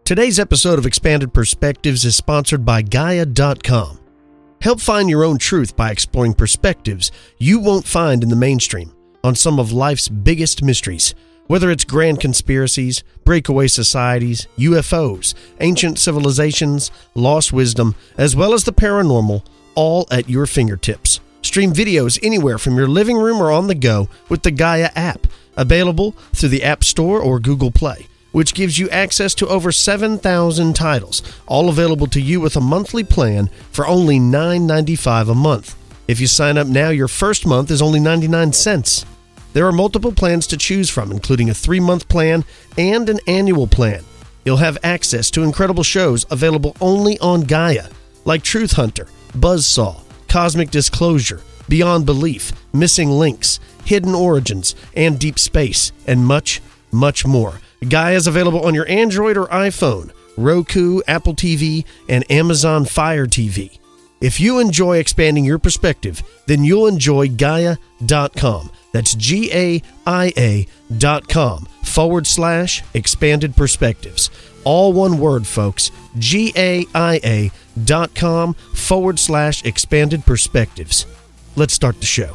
Today's episode of Expanded Perspectives is sponsored by Gaia.com. Help find your own truth by exploring perspectives you won't find in the mainstream on some of life's biggest mysteries. Whether it's grand conspiracies, breakaway societies, UFOs, ancient civilizations, lost wisdom, as well as the paranormal, all at your fingertips. Stream videos anywhere from your living room or on the go with the Gaia app, available through the App Store or Google Play, which gives you access to over 7,000 titles, all available to you with a monthly plan for only $9.95 a month. If you sign up now, your first month is only 99 cents. There are multiple plans to choose from, including a 3-month plan and an annual plan. You'll have access to incredible shows available only on Gaia, like Truth Hunter, Buzzsaw, Cosmic Disclosure, Beyond Belief, Missing Links, Hidden Origins, and Deep Space, and much, much more. Gaia is available on your Android or iPhone, Roku, Apple TV, and Amazon Fire TV. If you enjoy expanding your perspective, then you'll enjoy Gaia.com. That's GAIA.com/expanded perspectives. All one word, folks. GAIA.com/expanded perspectives. Let's start the show.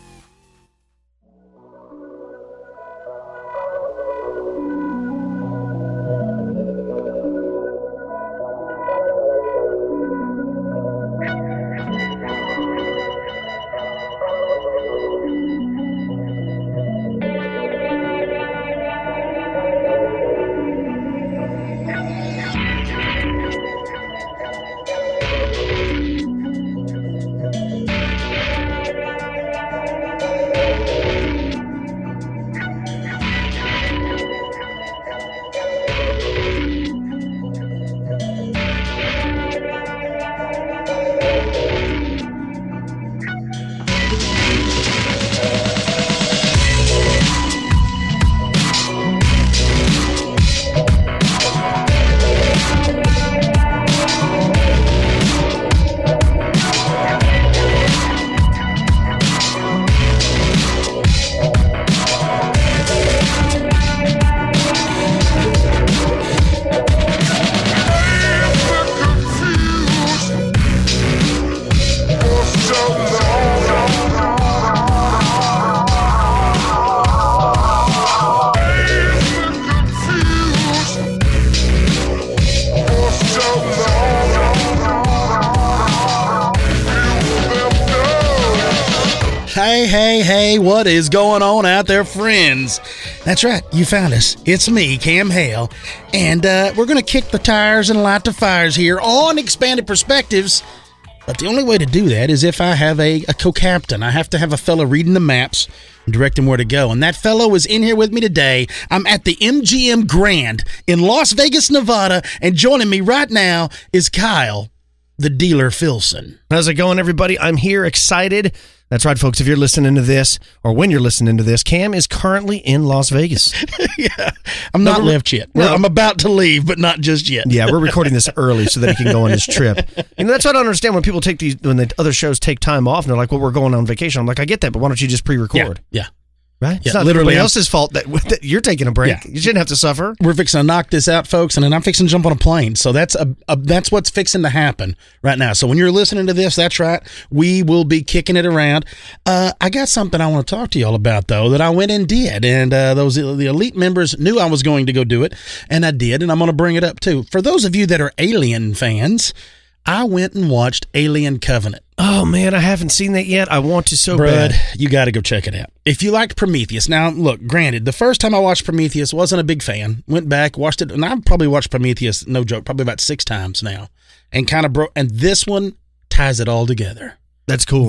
Hey, what is going on out there, friends? That's right, you found us. It's me, Cam Hale, and we're going to kick the tires and light the fires here on Expanded Perspectives, but the only way to do that is if I have a co-captain. I have to have a fellow reading the maps and directing where to go, and that fellow is in here with me today. I'm at the MGM Grand in Las Vegas, Nevada, and joining me right now is Kyle, the dealer Filson. How's it going, everybody? I'm here, excited. That's right, folks. If you're listening to this, or when you're listening to this, Cam is currently in Las Vegas. Yeah, I'm not left yet. No. I'm about to leave, but not just yet. Yeah, we're recording this early so that he can go on his trip. And that's what I don't understand when people take when the other shows take time off, and they're like, well, we're going on vacation. I'm like, I get that, but why don't you just pre-record? Yeah. Right? Yeah, it's not literally else's fault that you're taking a break. Yeah. You shouldn't have to suffer. We're fixing to knock this out, folks, and then I'm fixing to jump on a plane. So that's what's fixing to happen right now. So when you're listening to this, that's right. We will be kicking it around. I got something I want to talk to y'all about, though, that I went and did. And the elite members knew I was going to go do it, and I did, and I'm going to bring it up, too. For those of you that are Alien fans, I went and watched Alien Covenant. Oh, man, I haven't seen that yet. I want to so bad. You got to go check it out. If you liked Prometheus, now, look, granted, the first time I watched Prometheus, wasn't a big fan. Went back, watched it, and I've probably watched Prometheus, no joke, probably about 6 times now. And kind of broke, and this one ties it all together. That's cool.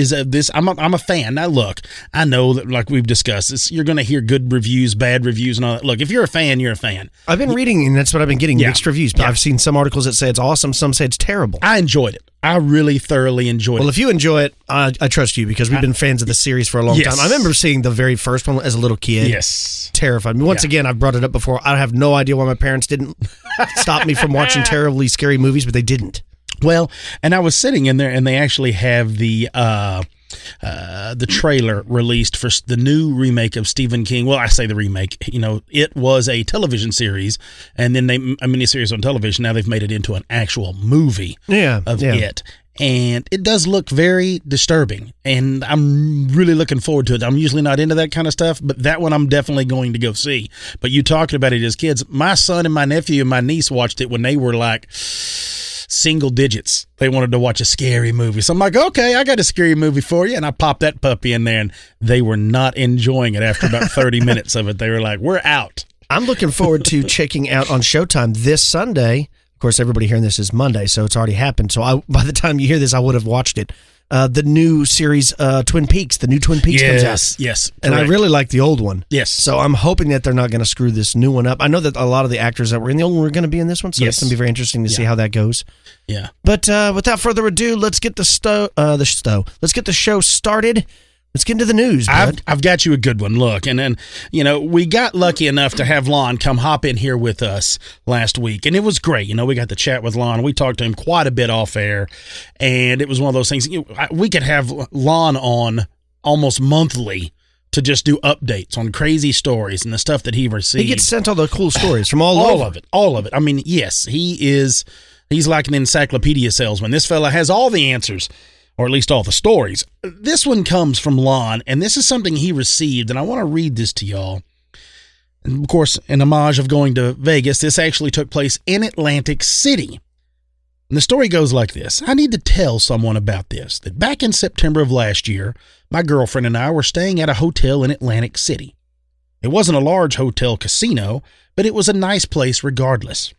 I'm a fan. Now, look, I know that, like we've discussed, you're going to hear good reviews, bad reviews, and all that. Look, if you're a fan, you're a fan. I've been reading, and that's what I've been getting, mixed reviews. But I've seen some articles that say it's awesome, some say it's terrible. I enjoyed it. I really thoroughly enjoyed it. Well, if you enjoy it, I trust you because we've been fans of the series for a long time. I remember seeing the very first one as a little kid. Yes. Terrified me. Once again, I've brought it up before. I have no idea why my parents didn't stop me from watching terribly scary movies, but they didn't. Well, and I was sitting in there, and they actually have the the trailer released for the new remake of Stephen King. Well, I say the remake. It was a television series, and then a miniseries on television. Now they've made it into an actual movie of it. And it does look very disturbing, and I'm really looking forward to it. I'm usually not into that kind of stuff, but that one I'm definitely going to go see. But you talking about it as kids. My son and my nephew and my niece watched it when they were like single digits. They wanted to watch a scary movie. So I'm like, okay, I got a scary movie for you. And I popped that puppy in there, and they were not enjoying it after about 30 minutes of it. They were like, we're out. I'm looking forward to checking out on Showtime this Sunday. Of course, everybody hearing this is Monday, so it's already happened. So by the time you hear this, I would have watched it. The new series, Twin Peaks, the new Twin Peaks comes out. Yes, and I really like the old one. Yes. So I'm hoping that they're not going to screw this new one up. I know that a lot of the actors that were in the old one were going to be in this one, so it's going to be very interesting to see how that goes. Yeah. But without further ado, let's get let's get the show started. Let's get into the news, bud. I've got you a good one. Look, and then, we got lucky enough to have Lon come hop in here with us last week, and it was great. We got to chat with Lon. We talked to him quite a bit off air, and it was one of those things. We could have Lon on almost monthly to just do updates on crazy stories and the stuff that he received. He gets sent all the cool stories from all over. All of it. I mean, yes, he's like an encyclopedia salesman. This fella has all the answers, or at least all the stories. This one comes from Lon, and this is something he received, and I want to read this to y'all. And of course, in homage of going to Vegas, this actually took place in Atlantic City. And the story goes like this. I need to tell someone about this, that back in September of last year, my girlfriend and I were staying at a hotel in Atlantic City. It wasn't a large hotel casino, but it was a nice place regardless.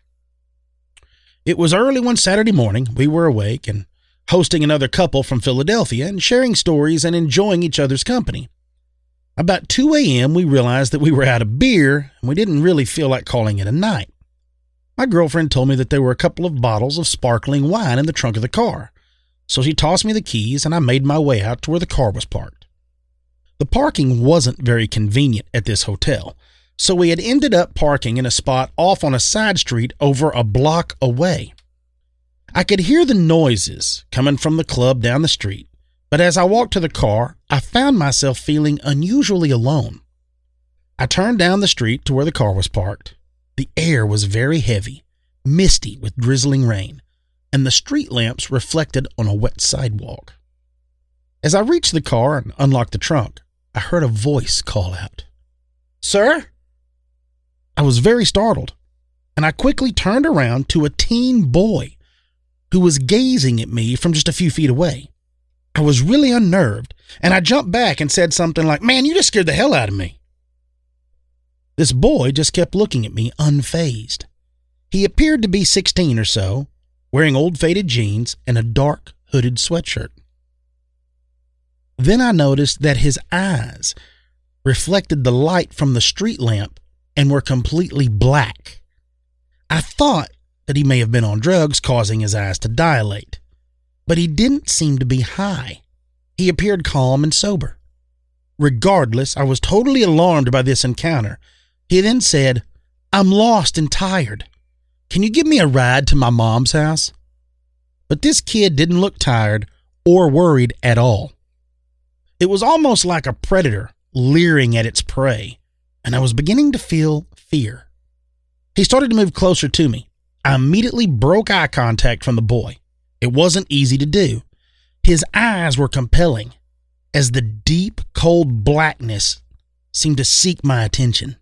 It was early one Saturday morning. We were awake and hosting another couple from Philadelphia and sharing stories and enjoying each other's company. About 2 a.m., we realized that we were out of beer, and we didn't really feel like calling it a night. My girlfriend told me that there were a couple of bottles of sparkling wine in the trunk of the car, so she tossed me the keys, and I made my way out to where the car was parked. The parking wasn't very convenient at this hotel, so we had ended up parking in a spot off on a side street over a block away. I could hear the noises coming from the club down the street, but as I walked to the car, I found myself feeling unusually alone. I turned down the street to where the car was parked. The air was very heavy, misty with drizzling rain, and the street lamps reflected on a wet sidewalk. As I reached the car and unlocked the trunk, I heard a voice call out, "Sir?" I was very startled, and I quickly turned around to a teen boy who was gazing at me from just a few feet away. I was really unnerved, and I jumped back and said something like, "Man, you just scared the hell out of me." This boy just kept looking at me unfazed. He appeared to be 16 or so, wearing old faded jeans and a dark hooded sweatshirt. Then I noticed that his eyes reflected the light from the street lamp and were completely black. I thought that he may have been on drugs, causing his eyes to dilate. But he didn't seem to be high. He appeared calm and sober. Regardless, I was totally alarmed by this encounter. He then said, "I'm lost and tired. Can you give me a ride to my mom's house?" But this kid didn't look tired or worried at all. It was almost like a predator leering at its prey, and I was beginning to feel fear. He started to move closer to me. I immediately broke eye contact from the boy. It wasn't easy to do. His eyes were compelling, as the deep, cold blackness seemed to seek my attention.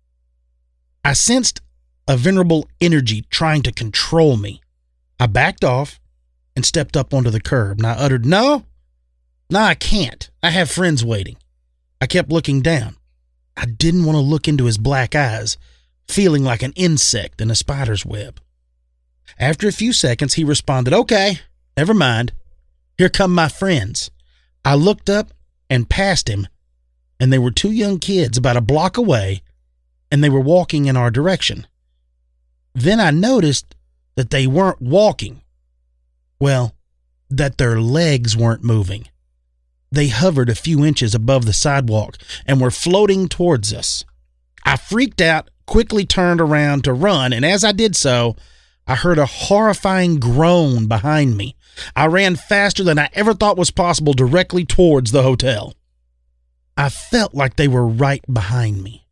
I sensed a venerable energy trying to control me. I backed off and stepped up onto the curb, and I uttered, No, I can't. I have friends waiting." I kept looking down. I didn't want to look into his black eyes, feeling like an insect in a spider's web. After a few seconds, he responded, "Okay, never mind. Here come my friends." I looked up and past him, and they were two young kids about a block away, and they were walking in our direction. Then I noticed that they weren't walking. Well, that their legs weren't moving. They hovered a few inches above the sidewalk and were floating towards us. I freaked out, quickly turned around to run, and as I did so, I heard a horrifying groan behind me. I ran faster than I ever thought was possible directly towards the hotel. I felt like they were right behind me.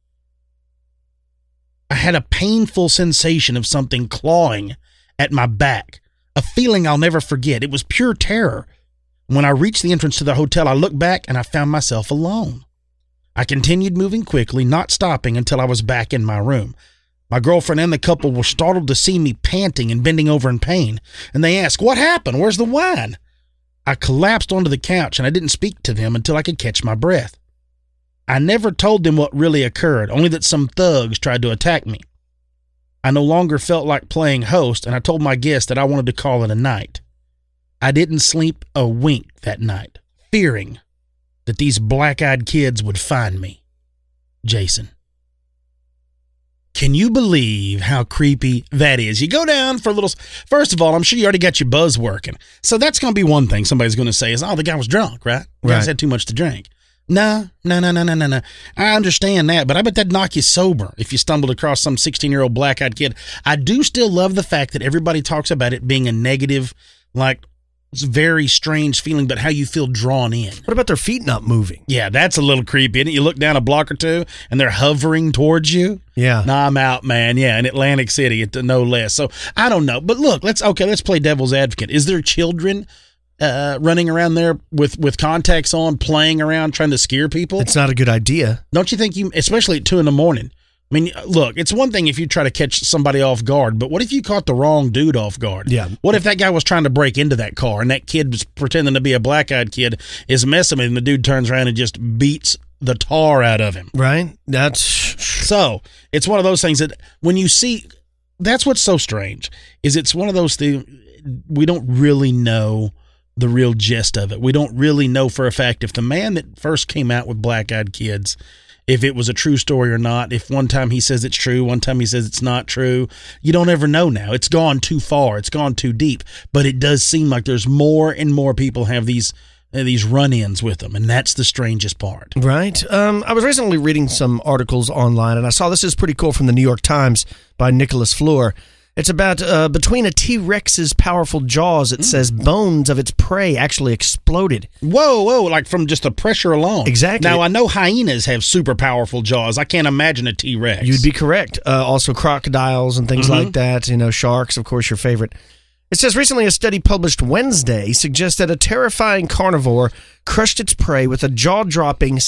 I had a painful sensation of something clawing at my back, a feeling I'll never forget. It was pure terror. When I reached the entrance to the hotel, I looked back and I found myself alone. I continued moving quickly, not stopping until I was back in my room. My girlfriend and the couple were startled to see me panting and bending over in pain, and they asked, "What happened? Where's the wine?" I collapsed onto the couch and I didn't speak to them until I could catch my breath. I never told them what really occurred, only that some thugs tried to attack me. I no longer felt like playing host, and I told my guests that I wanted to call it a night. I didn't sleep a wink that night, fearing that these black-eyed kids would find me. Jason. Can you believe how creepy that is? You go down for a little... First of all, I'm sure you already got your buzz working. So that's going to be one thing somebody's going to say is, oh, the guy was drunk, right? The guy's had too much to drink. No. I understand that, but I bet that'd knock you sober if you stumbled across some 16-year-old black-eyed kid. I do still love the fact that everybody talks about it being a negative, like... It's a very strange feeling, but how you feel drawn in. What about their feet not moving? Yeah, that's a little creepy, isn't it? You look down a block or two, and they're hovering towards you. Yeah. Nah, I'm out, man. Yeah, in Atlantic City, no less. So, I don't know. But look, let's play devil's advocate. Is there children running around there with contacts on, playing around, trying to scare people? It's not a good idea. Don't you think especially at 2 a.m? I mean, look, it's one thing if you try to catch somebody off guard, but what if you caught the wrong dude off guard? Yeah. What if that guy was trying to break into that car and that kid was pretending to be a black-eyed kid, is messing with him, and the dude turns around and just beats the tar out of him? Right. So, it's one of those things that when you see, that's what's so strange, is it's one of those things, we don't really know the real gist of it. We don't really know for a fact if the man that first came out with black-eyed kids, if it was a true story or not. If one time he says it's true, one time he says it's not true. You don't ever know now. It's gone too far. It's gone too deep. But it does seem like there's more and more people have these run-ins with them, and that's the strangest part. Right. I was recently reading some articles online, and I saw this is pretty cool from the New York Times by Nicholas Fleur. It's about between a T-Rex's powerful jaws, it says bones of its prey actually exploded. Whoa, like from just the pressure alone. Exactly. Now, I know hyenas have super powerful jaws. I can't imagine a T-Rex. You'd be correct. Also crocodiles and things like that. You know, sharks, of course, your favorite. It says recently a study published Wednesday suggests that a terrifying carnivore crushed its prey with a jaw-dropping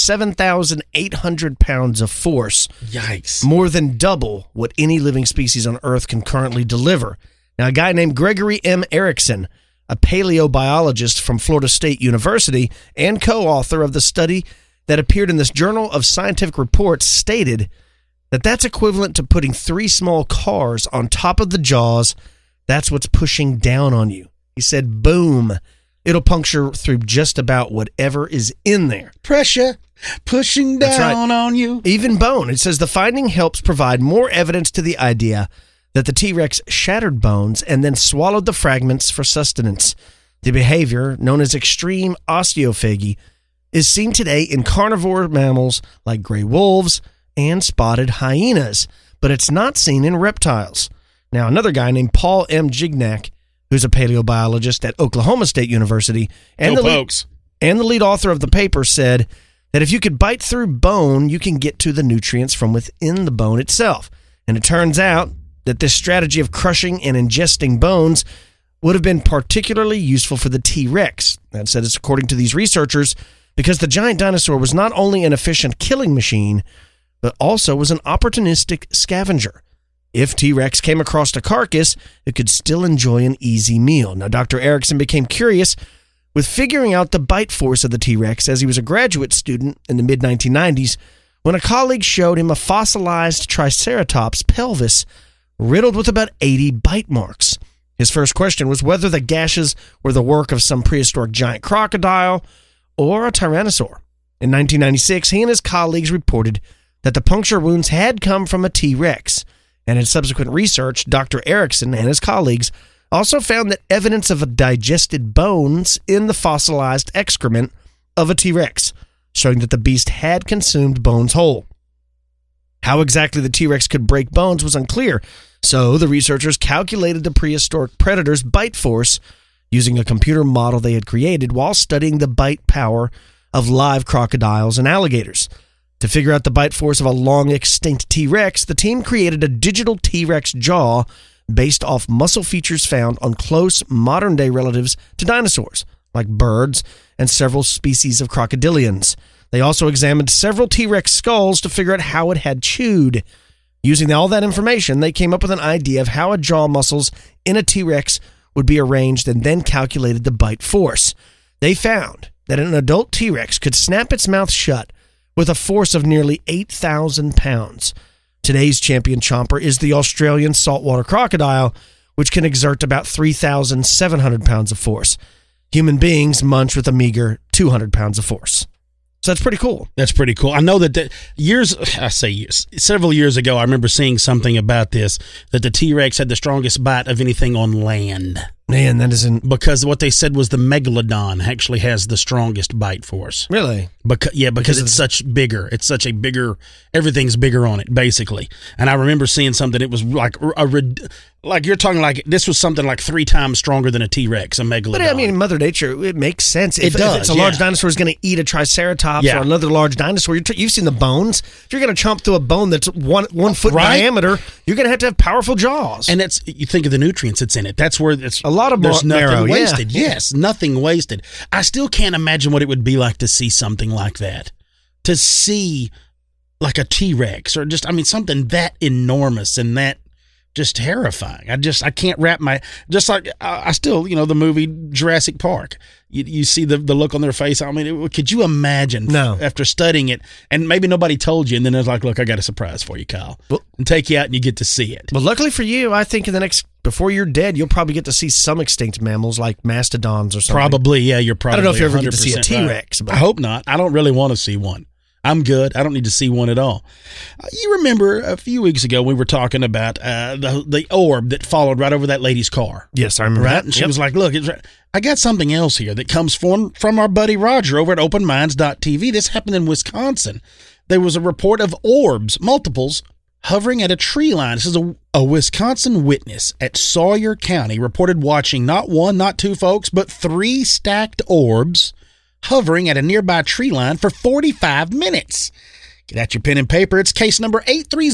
7,800 pounds of force. Yikes. More than double what any living species on Earth can currently deliver. Now, a guy named Gregory M. Erickson, a paleobiologist from Florida State University and co-author of the study that appeared in this Journal of Scientific Reports, stated that that's equivalent to putting 3 small cars on top of the jaws. That's what's pushing down on you. He said, boom. It'll puncture through just about whatever is in there. Pressure pushing down on you. Even bone. It says the finding helps provide more evidence to the idea that the T-Rex shattered bones and then swallowed the fragments for sustenance. The behavior, known as extreme osteophagy, is seen today in carnivore mammals like gray wolves and spotted hyenas, but it's not seen in reptiles. Now, another guy named Paul M. Gignac, who's a paleobiologist at Oklahoma State University, and the lead author of the paper, said that if you could bite through bone, you can get to the nutrients from within the bone itself. And it turns out that this strategy of crushing and ingesting bones would have been particularly useful for the T-Rex. That said, it's according to these researchers, because the giant dinosaur was not only an efficient killing machine, but also was an opportunistic scavenger. If T-Rex came across a carcass, it could still enjoy an easy meal. Now, Dr. Erickson became curious with figuring out the bite force of the T-Rex as he was a graduate student in the mid-1990s when a colleague showed him a fossilized Triceratops pelvis riddled with about 80 bite marks. His first question was whether the gashes were the work of some prehistoric giant crocodile or a tyrannosaur. In 1996, he and his colleagues reported that the puncture wounds had come from a T-Rex. And in subsequent research, Dr. Erickson and his colleagues also found that evidence of digested bones in the fossilized excrement of a T-Rex, showing that the beast had consumed bones whole. How exactly the T-Rex could break bones was unclear, so the researchers calculated the prehistoric predator's bite force using a computer model they had created while studying the bite power of live crocodiles and alligators. To figure out the bite force of a long-extinct T-Rex, the team created a digital T-Rex jaw based off muscle features found on close modern-day relatives to dinosaurs, like birds and several species of crocodilians. They also examined several T-Rex skulls to figure out how it had chewed. Using all that information, they came up with an idea of how a jaw muscles in a T-Rex would be arranged and then calculated the bite force. They found that an adult T-Rex could snap its mouth shut with a force of nearly 8,000 pounds. Today's champion chomper is the Australian saltwater crocodile, which can exert about 3,700 pounds of force. Human beings munch with a meager 200 pounds of force. So that's pretty cool. That's pretty cool. I know that several years ago, I remember seeing something about this, that the T-Rex had the strongest bite of anything on land. Man, that isn't... Because what they said was the Megalodon actually has the strongest bite force. Really? Because it's such bigger. It's such a bigger... Everything's bigger on it, basically. And I remember seeing something, it was like you're talking like, this was something like 3 times stronger than a T-Rex, a Megalodon. But I mean, in Mother Nature, it makes sense. If it's a large dinosaur is going to eat a Triceratops or another large dinosaur, you've seen the bones. If you're going to chomp through a bone that's one foot in diameter, you're going to have powerful jaws. And you think of the nutrients that's in it. That's where it's... A lot of there's nothing marrow, wasted. Yeah. Yes, nothing wasted. I still can't imagine what it would be like to see something like that. To see like a T-Rex or something that enormous and that just terrifying. I can't wrap I still, the movie Jurassic Park. You see the look on their face. I mean, could you imagine after studying it, and maybe nobody told you, and then it's like, look, I got a surprise for you, Kyle. And take you out and you get to see it. Well, luckily for you, I think before you're dead, you'll probably get to see some extinct mammals like mastodons or something. Probably, yeah, you're probably I don't know if you ever get to see a T-Rex. Right. I hope not. I don't really want to see one. I'm good. I don't need to see one at all. You remember a few weeks ago we were talking about the orb that followed right over that lady's car. Yes, I remember that. And she was like, look, I got something else here that comes from our buddy Roger over at openminds.tv. This happened in Wisconsin. There was a report of orbs, multiples, hovering at a tree line. This is a Wisconsin witness at Sawyer County reported watching not one, not two folks, but 3 stacked orbs hovering at a nearby tree line for 45 minutes. Get out your pen and paper. It's case number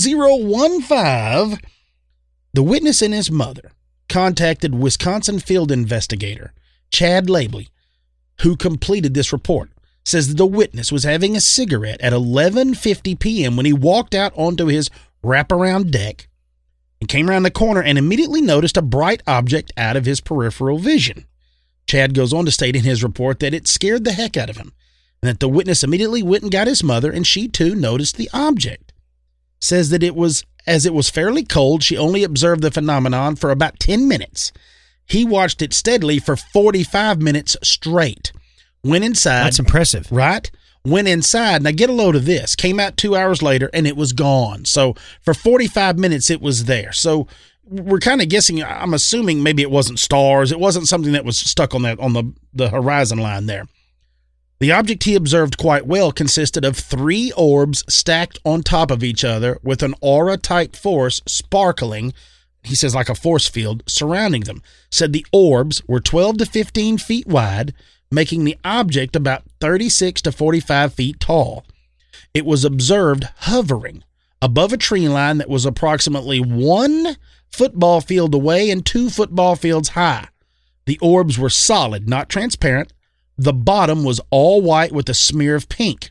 83015. The witness and his mother contacted Wisconsin field investigator Chad Labley, who completed this report. Says that the witness was having a cigarette at 11:50 p.m. when he walked out onto his wraparound deck and came around the corner and immediately noticed a bright object out of his peripheral vision. Chad goes on to state in his report that it scared the heck out of him, and that the witness immediately went and got his mother, and she too noticed the object. Says that as it was fairly cold, she only observed the phenomenon for about 10 minutes. He watched it steadily for 45 minutes straight. Went inside. That's impressive. Right? Went inside. Now get a load of this. Came out 2 hours later, and it was gone. So for 45 minutes, it was there. So we're kind of guessing, I'm assuming maybe it wasn't stars. It wasn't something that was stuck on the horizon line there. The object he observed quite well consisted of 3 orbs stacked on top of each other with an aura-type force sparkling, he says like a force field, surrounding them. Said the orbs were 12 to 15 feet wide, making the object about 36 to 45 feet tall. It was observed hovering above a tree line that was approximately 1 football field away and 2 football fields high. The orbs were solid, not transparent. The bottom was all white with a smear of pink.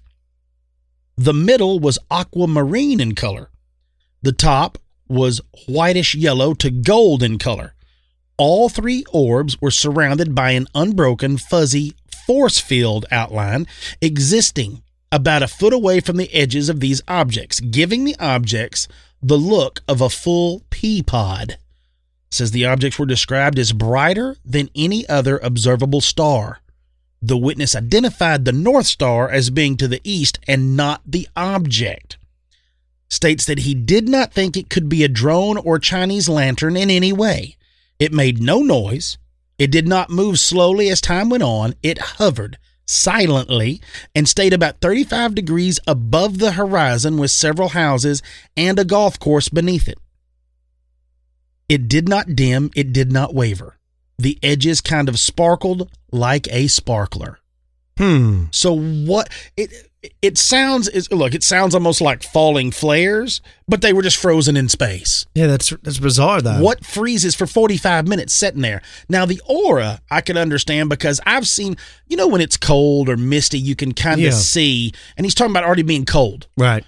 The middle was aquamarine in color. The top was whitish yellow to gold in color. All 3 orbs were surrounded by an unbroken, fuzzy force field outline existing about a foot away from the edges of these objects, giving the objects the look of a full pea pod. Says the objects were described as brighter than any other observable star. The witness identified the North Star as being to the east and not the object. States that he did not think it could be a drone or Chinese lantern in any way. It made no noise. It did not move slowly as time went on. It hovered silently and stayed about 35 degrees above the horizon with several houses and a golf course beneath it. It did not dim, it did not waver. The edges kind of sparkled like a sparkler. So what it sounds almost like falling flares, but they were just frozen in space. Yeah, that's bizarre though. What freezes for 45 minutes sitting there? Now the aura I can understand because I've seen, when it's cold or misty, you can kind of see, and he's talking about already being cold. Right.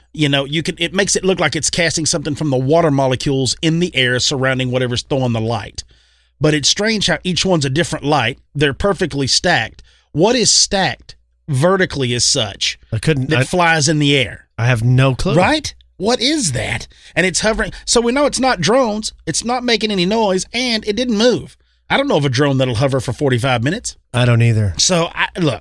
It makes it look like it's casting something from the water molecules in the air surrounding whatever's throwing the light. But it's strange how each one's a different light. They're perfectly stacked. What is stacked vertically as such that flies in the air? I have no clue. Right? What is that? And it's hovering. So we know it's not drones. It's not making any noise, and it didn't move. I don't know of a drone that'll hover for 45 minutes. I don't either. So,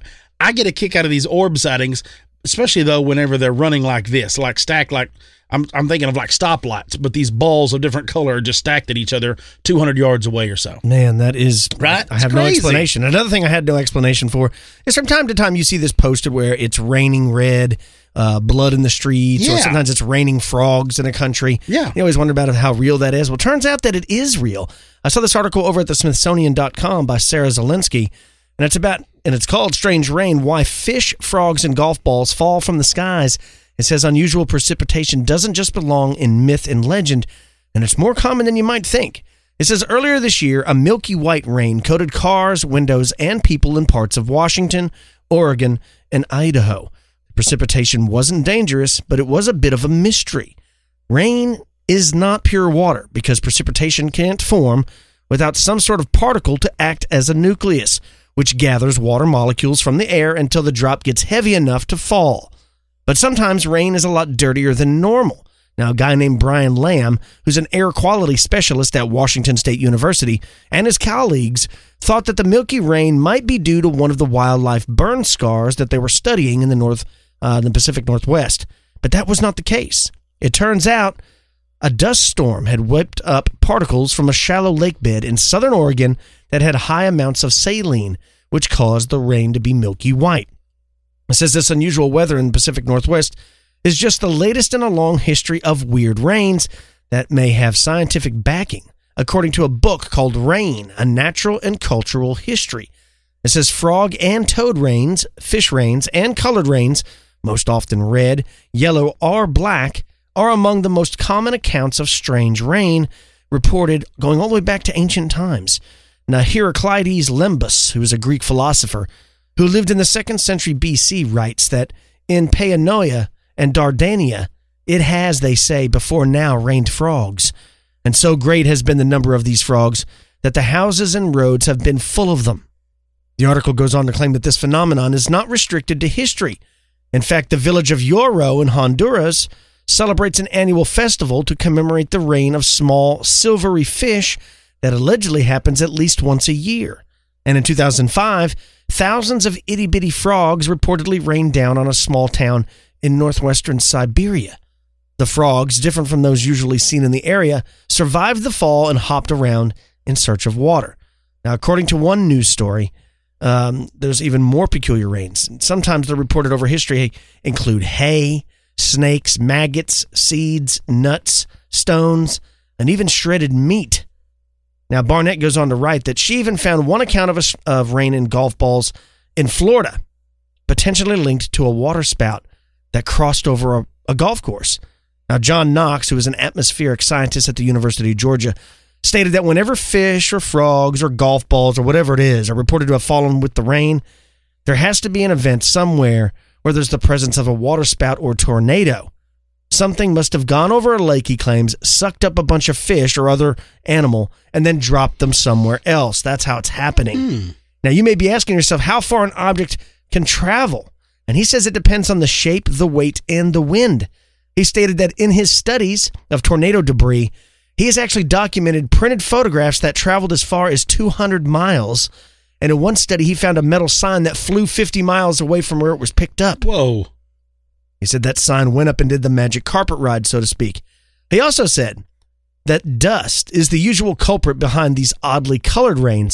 I get a kick out of these orb sightings, especially, though, whenever they're running like this, like stacked like, I'm thinking of like stoplights, but these balls of different color are just stacked at each other 200 yards away or so. Man, that is... Right? I have no explanation. Another thing I had no explanation for is from time to time you see this posted where it's raining red, blood in the streets, or sometimes it's raining frogs in a country. Yeah. You always wonder about how real that is. Well, it turns out that it is real. I saw this article over at the Smithsonian.com by Sarah Zielinski, and it's called Strange Rain, Why Fish, Frogs, and Golf Balls Fall from the Skies. It says unusual precipitation doesn't just belong in myth and legend, and it's more common than you might think. It says earlier this year, a milky white rain coated cars, windows, and people in parts of Washington, Oregon, and Idaho. Precipitation wasn't dangerous, but it was a bit of a mystery. Rain is not pure water because precipitation can't form without some sort of particle to act as a nucleus, which gathers water molecules from the air until the drop gets heavy enough to fall. But sometimes rain is a lot dirtier than normal. Now, a guy named Brian Lamb, who's an air quality specialist at Washington State University, and his colleagues thought that the milky rain might be due to one of the wildlife burn scars that they were studying in the Pacific Northwest. But that was not the case. It turns out a dust storm had whipped up particles from a shallow lake bed in southern Oregon that had high amounts of saline, which caused the rain to be milky white. It says this unusual weather in the Pacific Northwest is just the latest in a long history of weird rains that may have scientific backing, according to a book called Rain, A Natural and Cultural History. It says frog and toad rains, fish rains, and colored rains, most often red, yellow, or black, are among the most common accounts of strange rain reported going all the way back to ancient times. Now, Heraclides Lembus, who is a Greek philosopher, who lived in the 2nd century BC, writes that in Paeonia and Dardania, it has, they say, before now rained frogs. And so great has been the number of these frogs that the houses and roads have been full of them. The article goes on to claim that this phenomenon is not restricted to history. In fact, the village of Lloro in Honduras celebrates an annual festival to commemorate the rain of small, silvery fish that allegedly happens at least once a year. And in 2005, thousands of itty-bitty frogs reportedly rained down on a small town in northwestern Siberia. The frogs, different from those usually seen in the area, survived the fall and hopped around in search of water. Now, according to one news story, there's even more peculiar rains. Sometimes the reported over history include hay, snakes, maggots, seeds, nuts, stones, and even shredded meat. Now, Barnett goes on to write that she even found one account of rain in golf balls in Florida, potentially linked to a water spout that crossed over a golf course. Now, John Knox, who is an atmospheric scientist at the University of Georgia, stated that whenever fish or frogs or golf balls or whatever it is are reported to have fallen with the rain, there has to be an event somewhere where there's the presence of a water spout or tornado. Something must have gone over a lake, he claims, sucked up a bunch of fish or other animal, and then dropped them somewhere else. That's how it's happening. Now, you may be asking yourself how far an object can travel. And he says it depends on the shape, the weight, and the wind. He stated that in his studies of tornado debris, he has actually documented printed photographs that traveled as far as 200 miles. And in one study, he found a metal sign that flew 50 miles away from where it was picked up. Whoa. He said that sign went up and did the magic carpet ride, so to speak. He also said that dust is the usual culprit behind these oddly colored rains,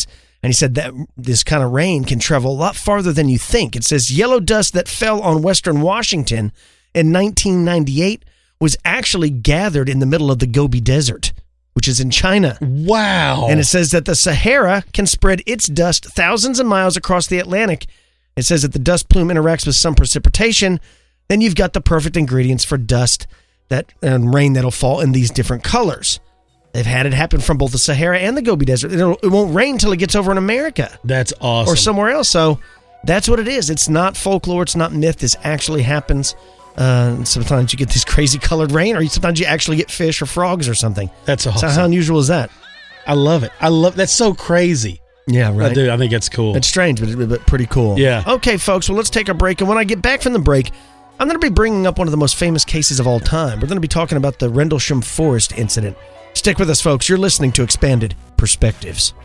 And he said that this kind of rain can travel a lot farther than you think. It says yellow dust that fell on western Washington in 1998 was actually gathered in the middle of the Gobi Desert, which is in China. Wow. And it says that the Sahara can spread its dust thousands of miles across the Atlantic. It says that the dust plume interacts with some precipitation. Then you've got the perfect ingredients for dust and rain that'll fall in these different colors. They've had it happen from both the Sahara and the Gobi Desert. It won't rain until it gets over in America. That's awesome. Or somewhere else. So that's what it is. It's not folklore. It's not myth. This actually happens. Sometimes you get this crazy colored rain, or sometimes you actually get fish or frogs or something. That's awesome. So how unusual is that? I love it. That's so crazy. Yeah, right. I think it's cool. It's strange, but pretty cool. Yeah. Okay, folks, well, let's take a break. And when I get back from the break, I'm going to be bringing up one of the most famous cases of all time. We're going to be talking about the Rendlesham Forest incident. Stick with us, folks. You're listening to Expanded Perspectives.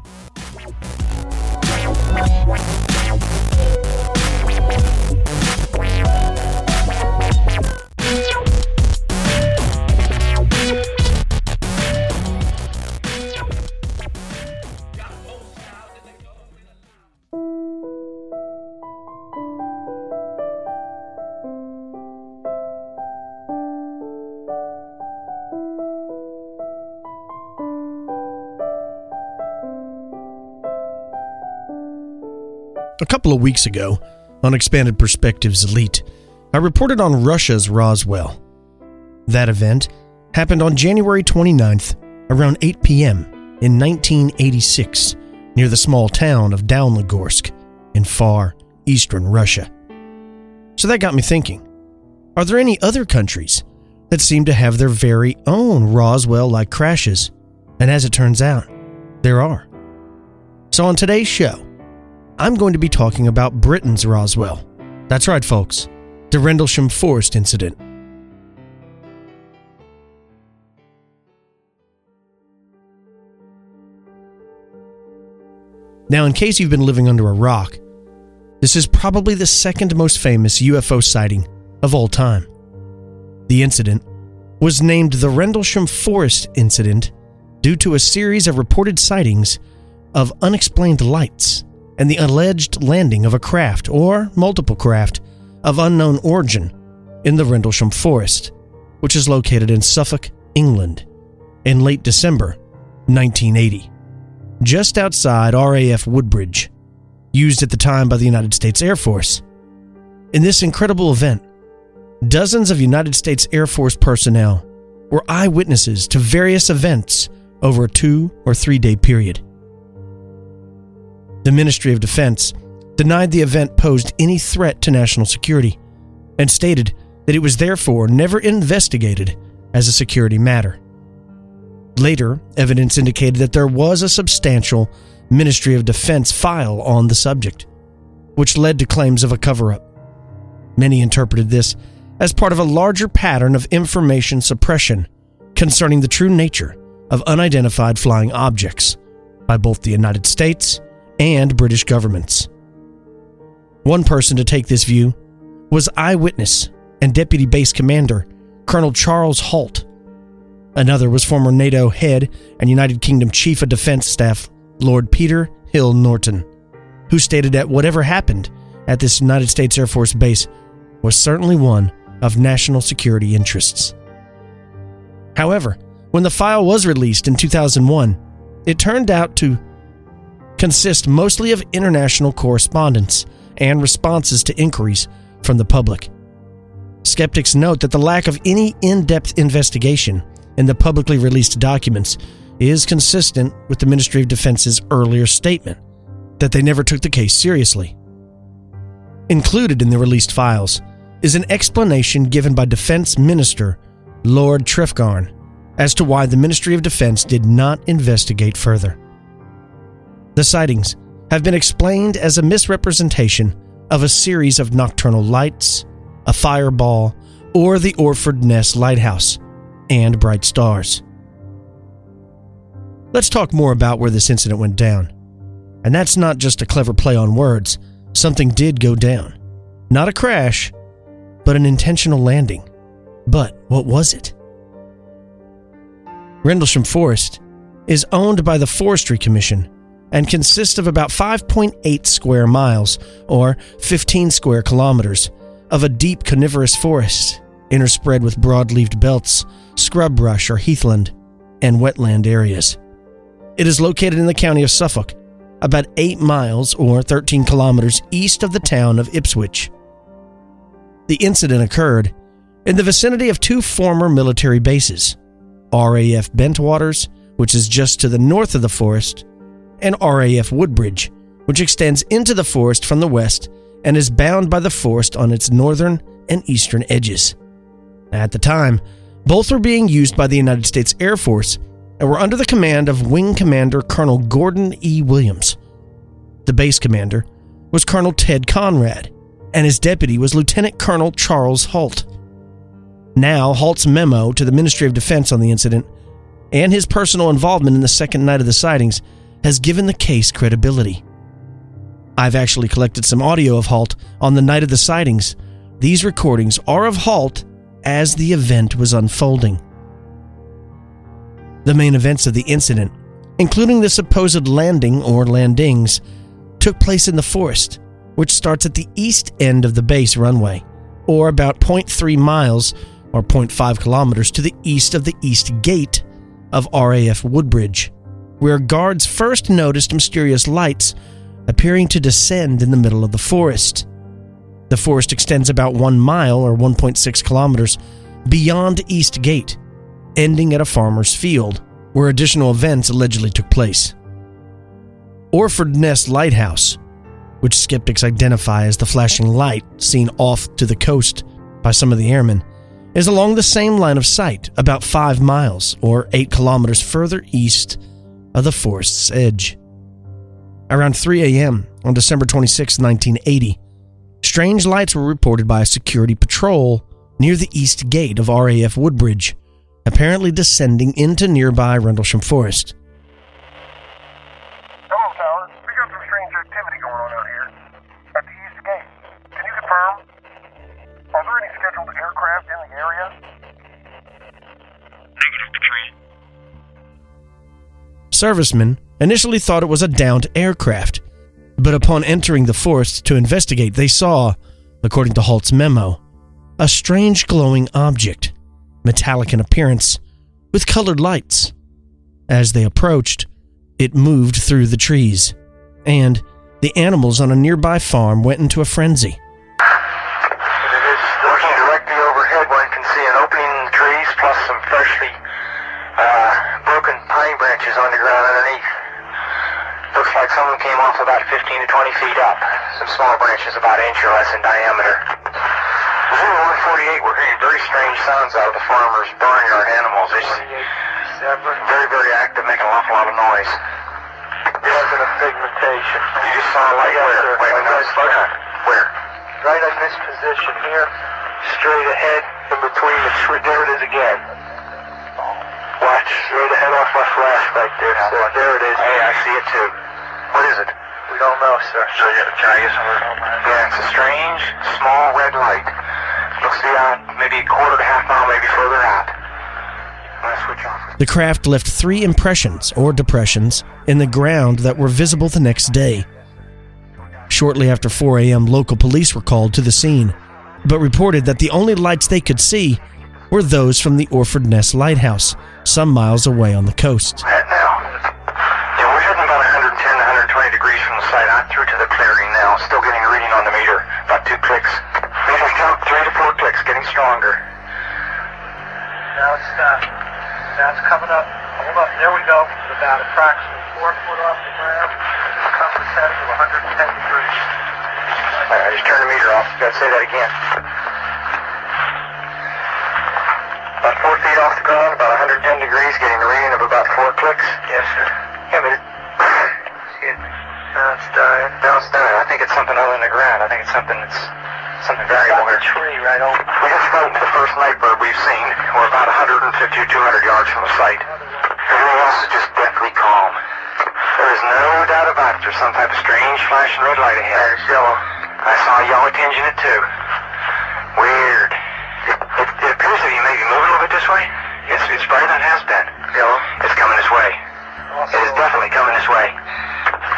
A couple of weeks ago, on Expanded Perspectives Elite, I reported on Russia's Roswell. That event happened on January 29th, around 8 p.m. in 1986, near the small town of Downligorsk in far eastern Russia. So that got me thinking, are there any other countries that seem to have their very own Roswell-like crashes? And as it turns out, there are. So on today's show, I'm going to be talking about Britain's Roswell. That's right, folks. The Rendlesham Forest incident. Now, in case you've been living under a rock, this is probably the second most famous UFO sighting of all time. The incident was named the Rendlesham Forest incident due to a series of reported sightings of unexplained lights and the alleged landing of a craft or multiple craft of unknown origin in the Rendlesham Forest, which is located in Suffolk, England, in late December 1980, just outside RAF Woodbridge, used at the time by the United States Air Force. In this incredible event, dozens of United States Air Force personnel were eyewitnesses to various events over a 2 or 3 day period. The Ministry of Defense denied the event posed any threat to national security and stated that it was therefore never investigated as a security matter. Later, evidence indicated that there was a substantial Ministry of Defense file on the subject, which led to claims of a cover-up. Many interpreted this as part of a larger pattern of information suppression concerning the true nature of unidentified flying objects by both the United States and British governments. One person to take this view was eyewitness and Deputy Base Commander Colonel Charles Halt. Another was former NATO head and United Kingdom Chief of Defense Staff Lord Peter Hill Norton, who stated that whatever happened at this United States Air Force base was certainly one of national security interests. However, when the file was released in 2001, it turned out to consist mostly of international correspondence and responses to inquiries from the public. Skeptics note that the lack of any in-depth investigation in the publicly released documents is consistent with the Ministry of Defense's earlier statement that they never took the case seriously. Included in the released files is an explanation given by Defense Minister Lord Trefgarne as to why the Ministry of Defense did not investigate further. The sightings have been explained as a misrepresentation of a series of nocturnal lights, a fireball, or the Orford Ness Lighthouse, and bright stars. Let's talk more about where this incident went down. And that's not just a clever play on words. Something did go down. Not a crash, but an intentional landing. But what was it? Rendlesham Forest is owned by the Forestry Commission and consists of about 5.8 square miles, or 15 square kilometers, of a deep coniferous forest, interspread with broad-leaved belts, scrub brush or heathland, and wetland areas. It is located in the county of Suffolk, about 8 miles or 13 kilometers east of the town of Ipswich. The incident occurred in the vicinity of 2 former military bases, RAF Bentwaters, which is just to the north of the forest, and RAF Woodbridge, which extends into the forest from the west and is bound by the forest on its northern and eastern edges. At the time, both were being used by the United States Air Force and were under the command of Wing Commander Colonel Gordon E. Williams. The base commander was Colonel Ted Conrad, and his deputy was Lieutenant Colonel Charles Halt. Now, Halt's memo to the Ministry of Defense on the incident and his personal involvement in the second night of the sightings has given the case credibility. I've actually collected some audio of Halt on the night of the sightings. These recordings are of Halt as the event was unfolding. The main events of the incident, including the supposed landing or landings, took place in the forest, which starts at the east end of the base runway, or about 0.3 miles or 0.5 kilometers to the east of the east gate of RAF Woodbridge, where guards first noticed mysterious lights appearing to descend in the middle of the forest. The forest extends about 1 mile or 1.6 kilometers beyond East Gate, ending at a farmer's field, where additional events allegedly took place. Orford Ness Lighthouse, which skeptics identify as the flashing light seen off to the coast by some of the airmen, is along the same line of sight, about 5 miles or 8 kilometers further east of the forest's edge. Around 3 a.m. on December 26, 1980, strange lights were reported by a security patrol near the east gate of RAF Woodbridge, apparently descending into nearby Rendlesham Forest. Hello, Tower. We got some strange activity going on out here at the east gate. Can you confirm? Are there any scheduled aircraft in the area? Negative, Katrina. Servicemen initially thought it was a downed aircraft, but upon entering the forest to investigate, they saw, according to Halt's memo, a strange glowing object, metallic in appearance, with colored lights. As they approached, it moved through the trees, and the animals on a nearby farm went into a frenzy. Looking directly overhead, one can see an opening in the trees plus some freshly broken pine branches on the ground underneath. Looks like someone came off about 15 to 20 feet up. Some small branches about an inch or less in diameter. 148, we're hearing very strange sounds out of the farmers' barnyard animals. It's very, very active, making an awful lot of noise. It wasn't a pigmentation. You just saw a light where? Wait, slow down. Where? Right in this position here, straight ahead, in between the tree. There it is again. Watch, straight ahead off my flash right there. So there it is. Hey, I see it too. What is it? We don't know, sir. So can I get some of it? Yeah, it's a strange, small red light. Looks to be out maybe a quarter to half mile, maybe further out. I'm gonna switch off. The craft left 3 impressions, or depressions, in the ground that were visible the next day. Shortly after 4 a.m., local police were called to the scene, but reported that the only lights they could see were those from the Orford Ness Lighthouse, some miles away on the coast. Right now. Yeah, we're heading about 110 to 120 degrees from the site. I'm through to the clearing now. Still getting a reading on the meter. About 2 clicks. Meter's count 3 to 4 clicks, getting stronger. Now it's coming up. Hold up. There we go. About approximately 4 foot off the ground. Compass setting of 110 degrees. All right, I just turned the meter off. Gotta say that again. About 4 feet off the ground, about 110 degrees, getting a reading of about 4 clicks. Yes, sir. Yeah, but excuse me. Now it's dying. Now it's dying. I think it's something other than the ground. I think it's something variable here. Tree right over. We just spoke to the first night bird we've seen. We're about 150 or 200 yards from the site. Everything else is just deathly calm. There is no doubt about it. There's some type of strange flashing red light ahead. There's yellow. I saw a yellow tinge in it too. Weird. It appears to be maybe moving a little bit this way. It's brighter than it has been. Yellow. It's coming this way. It is definitely coming this way.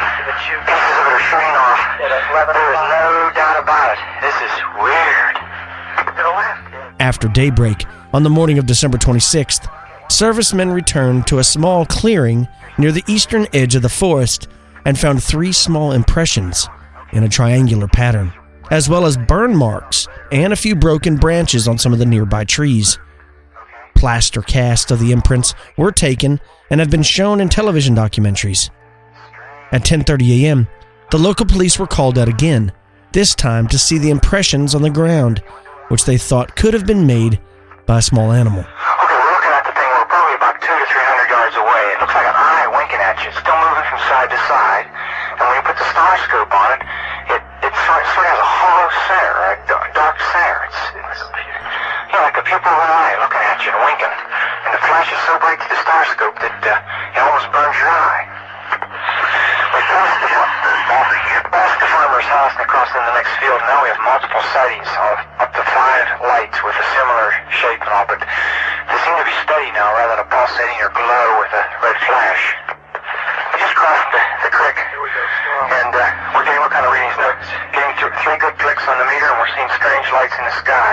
Pieces of it are shooting off. There is no doubt about it. This is weird. To the left. After daybreak, on the morning of December 26th, servicemen returned to a small clearing near the eastern edge of the forest and found 3 small impressions in a triangular pattern, as well as burn marks and a few broken branches on some of the nearby trees. Plaster casts of the imprints were taken and have been shown in television documentaries. At 10:30 a.m., the local police were called out again, this time to see the impressions on the ground, which they thought could have been made by a small animal. Okay, we're looking at the thing. We're probably about 200 to 300 yards away. It looks like an eye winking at you. It's still moving from side to side. And when you put the star scope on it, it sort of has a hollow center, a dark center. It's like the pupil of an eye looking at you and winking. And the flash is so bright to the star scope that it almost burns your eye. We passed the farmer's house and across in the next field. Now we have multiple sightings of up to 5 lights with a similar shape and all, but they seem to be steady now rather than a pulsating or glow with a red flash. We just crossed the creek, and we're getting what kind of readings now? Getting 3 good clicks on the meter, and we're seeing strange lights in the sky.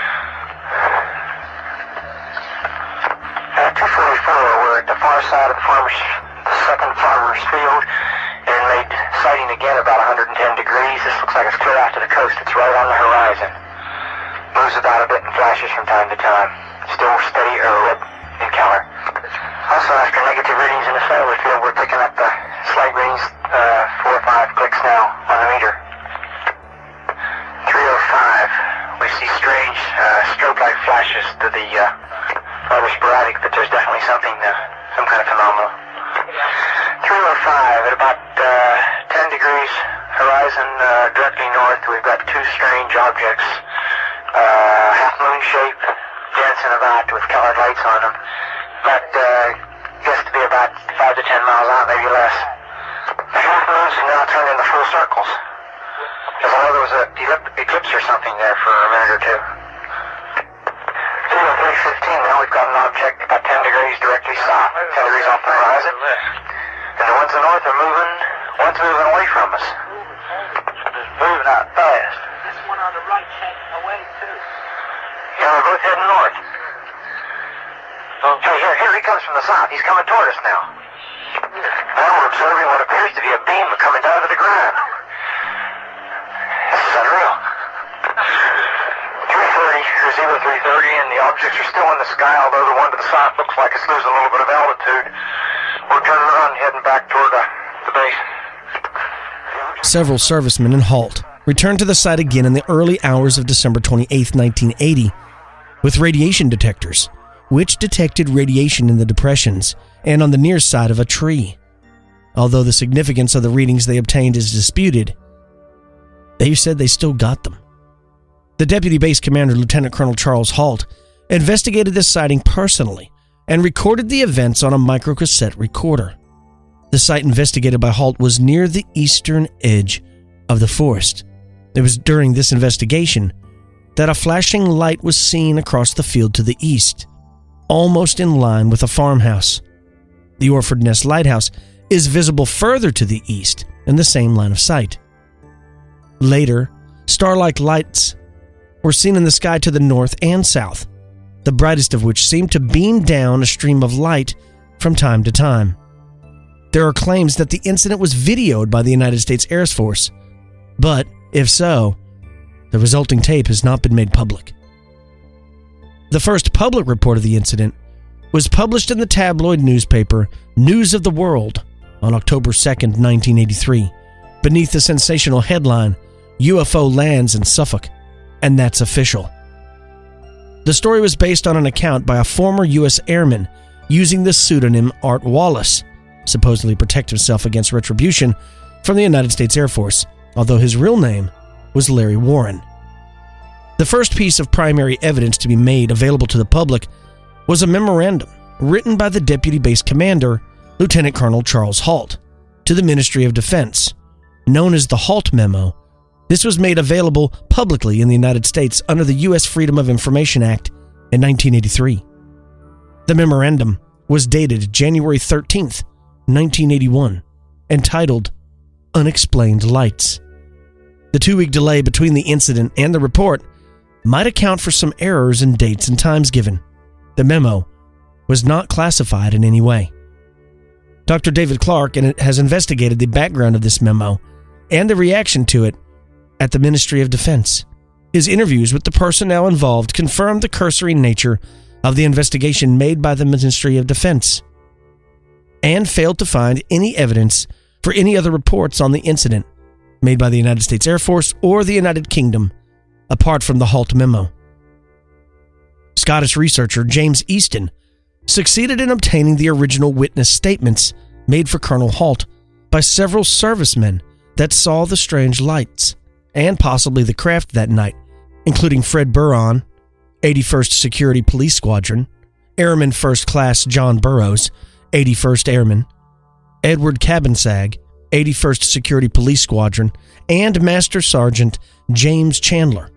244, we're at the far side of the second farmer's field, and made sighting again about 110 degrees. This looks like it's clear out to the coast. It's right on the horizon. Moves about a bit and flashes from time to time. Still steady or red in color. Also, after negative readings in the center of the field, we're picking up slight readings, 4 or 5 clicks now on the meter. 305, we see strange strobe light flashes to the rather sporadic, but there's definitely something, some kind of phenomenon. 305 at about 10 degrees horizon directly north. We've got 2 strange objects, half moon shape, dancing about with colored lights on them. That gets to be about 5 to 10 miles out, maybe less. The half moons have now turned into full circles. As though there was an eclipse or something there for a minute or two. 315, now we've got an object about 10 degrees directly south, 10 degrees off the horizon. And the ones to the north are moving, one's moving away from us. It's moving out fast. This one on the right heading away too. Yeah, we're both heading north. Hey, here he comes from the south. He's coming toward us now. Now we're observing what appears to be a beam coming down to the ground. This is unreal. 330, here's Zero 330, and the objects are still in the sky, although the one to the south looks like it's losing a little bit of altitude. We're turning around and heading back toward the base. Several servicemen in Halt returned to the site again in the early hours of December 28, 1980, with radiation detectors, which detected radiation in the depressions and on the near side of a tree. Although the significance of the readings they obtained is disputed, they said they still got them. The Deputy Base Commander, Lieutenant Colonel Charles Halt, investigated this sighting personally and recorded the events on a microcassette recorder. The site investigated by Halt was near the eastern edge of the forest. It was during this investigation that a flashing light was seen across the field to the east, almost in line with a farmhouse. The Orford Nest Lighthouse is visible further to the east in the same line of sight. Later, star-like lights were seen in the sky to the north and south, the brightest of which seemed to beam down a stream of light from time to time. There are claims that the incident was videoed by the United States Air Force, but if so, the resulting tape has not been made public. The first public report of the incident was published in the tabloid newspaper News of the World on October 2, 1983, beneath the sensational headline, UFO Lands in Suffolk, and that's official. The story was based on an account by a former U.S. airman using the pseudonym Art Wallace, supposedly protect himself against retribution from the United States Air Force, although his real name was Larry Warren. The first piece of primary evidence to be made available to the public was a memorandum written by the Deputy Base Commander, Lieutenant Colonel Charles Halt, to the Ministry of Defense. Known as the Halt Memo, this was made available publicly in the United States under the U.S. Freedom of Information Act in 1983. The memorandum was dated January 13th, 1981, entitled unexplained lights. The 2-week delay between the incident and the report might account for some errors in dates and times given. The memo was not classified in any way. Dr. David Clark has investigated the background of this memo and the reaction to it at the Ministry of Defense. His interviews with the personnel involved confirmed the cursory nature of the investigation made by the Ministry of Defense and failed to find any evidence for any other reports on the incident made by the United States Air Force or the United Kingdom apart from the Halt memo. Scottish researcher James Easton succeeded in obtaining the original witness statements made for Colonel Halt by several servicemen that saw the strange lights and possibly the craft that night, including Fred Buron, 81st Security Police Squadron, Airman First Class John Burroughs, 81st Airman, Edward Cabansag, 81st Security Police Squadron, and Master Sergeant James Chandler,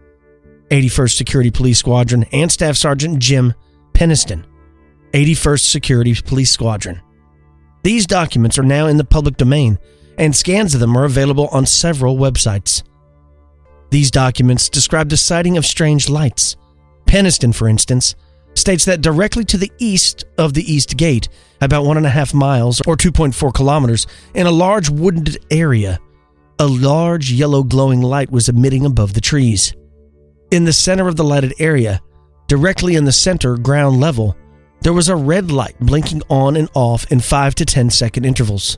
81st Security Police Squadron, and Staff Sergeant Jim Peniston, 81st Security Police Squadron. These documents are now in the public domain, and scans of them are available on several websites. These documents describe the sighting of strange lights. Peniston, for instance, states that directly to the east of the East Gate, about 1.5 miles or 2.4 kilometers, in a large wooded area, a large yellow glowing light was emitting above the trees. In the center of the lighted area, directly in the center ground level, there was a red light blinking on and off in 5 to 10 second intervals,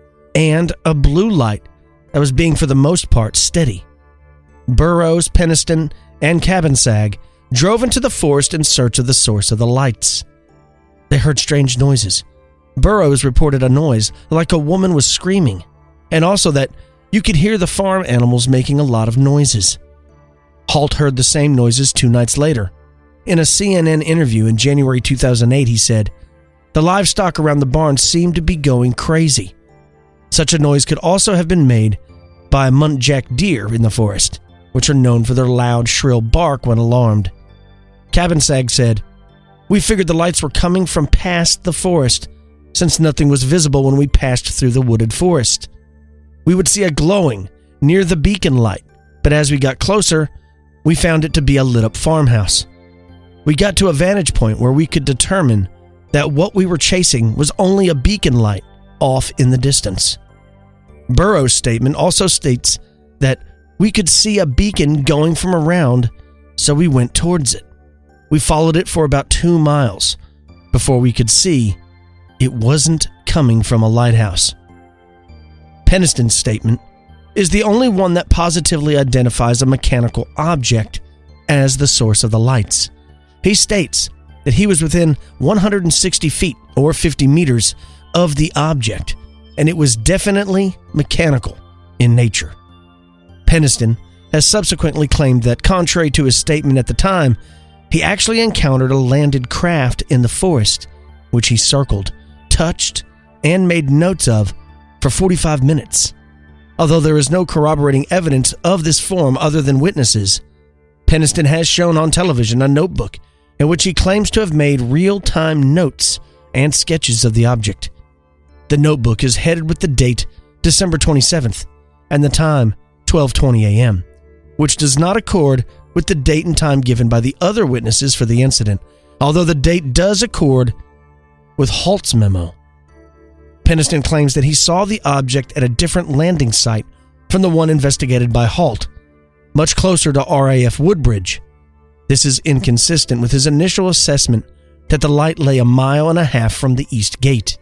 and a blue light that was being for the most part steady. Burroughs, Peniston, and Cabansag drove into the forest in search of the source of the lights. They heard strange noises. Burroughs reported a noise like a woman was screaming, and also that you could hear the farm animals making a lot of noises. Halt heard the same noises 2 nights later. In a CNN interview in January 2008, he said, "The livestock around the barn seemed to be going crazy. Such a noise could also have been made by muntjac deer in the forest, which are known for their loud, shrill bark when alarmed." Cabansag said, "We figured the lights were coming from past the forest, since nothing was visible when we passed through the wooded forest. We would see a glowing near the beacon light, but as we got closer, we found it to be a lit-up farmhouse. We got to a vantage point where we could determine that what we were chasing was only a beacon light off in the distance." Burroughs' statement also states that we could see a beacon going from around, so we went towards it. We followed it for about 2 miles before we could see it wasn't coming from a lighthouse. Peniston's statement is the only one that positively identifies a mechanical object as the source of the lights. He states that he was within 160 feet or 50 meters of the object, and it was definitely mechanical in nature. Peniston has subsequently claimed that, contrary to his statement at the time, he actually encountered a landed craft in the forest, which he circled, touched, and made notes of for 45 minutes. Although there is no corroborating evidence of this form other than witnesses, Peniston has shown on television a notebook in which he claims to have made real-time notes and sketches of the object. The notebook is headed with the date December 27th and the time 12:20 a.m., which does not accord with the date and time given by the other witnesses for the incident, although the date does accord with Halt's memo. Peniston claims that he saw the object at a different landing site from the one investigated by Halt, much closer to RAF Woodbridge. This is inconsistent with his initial assessment that the light lay 1.5 miles from the East Gate.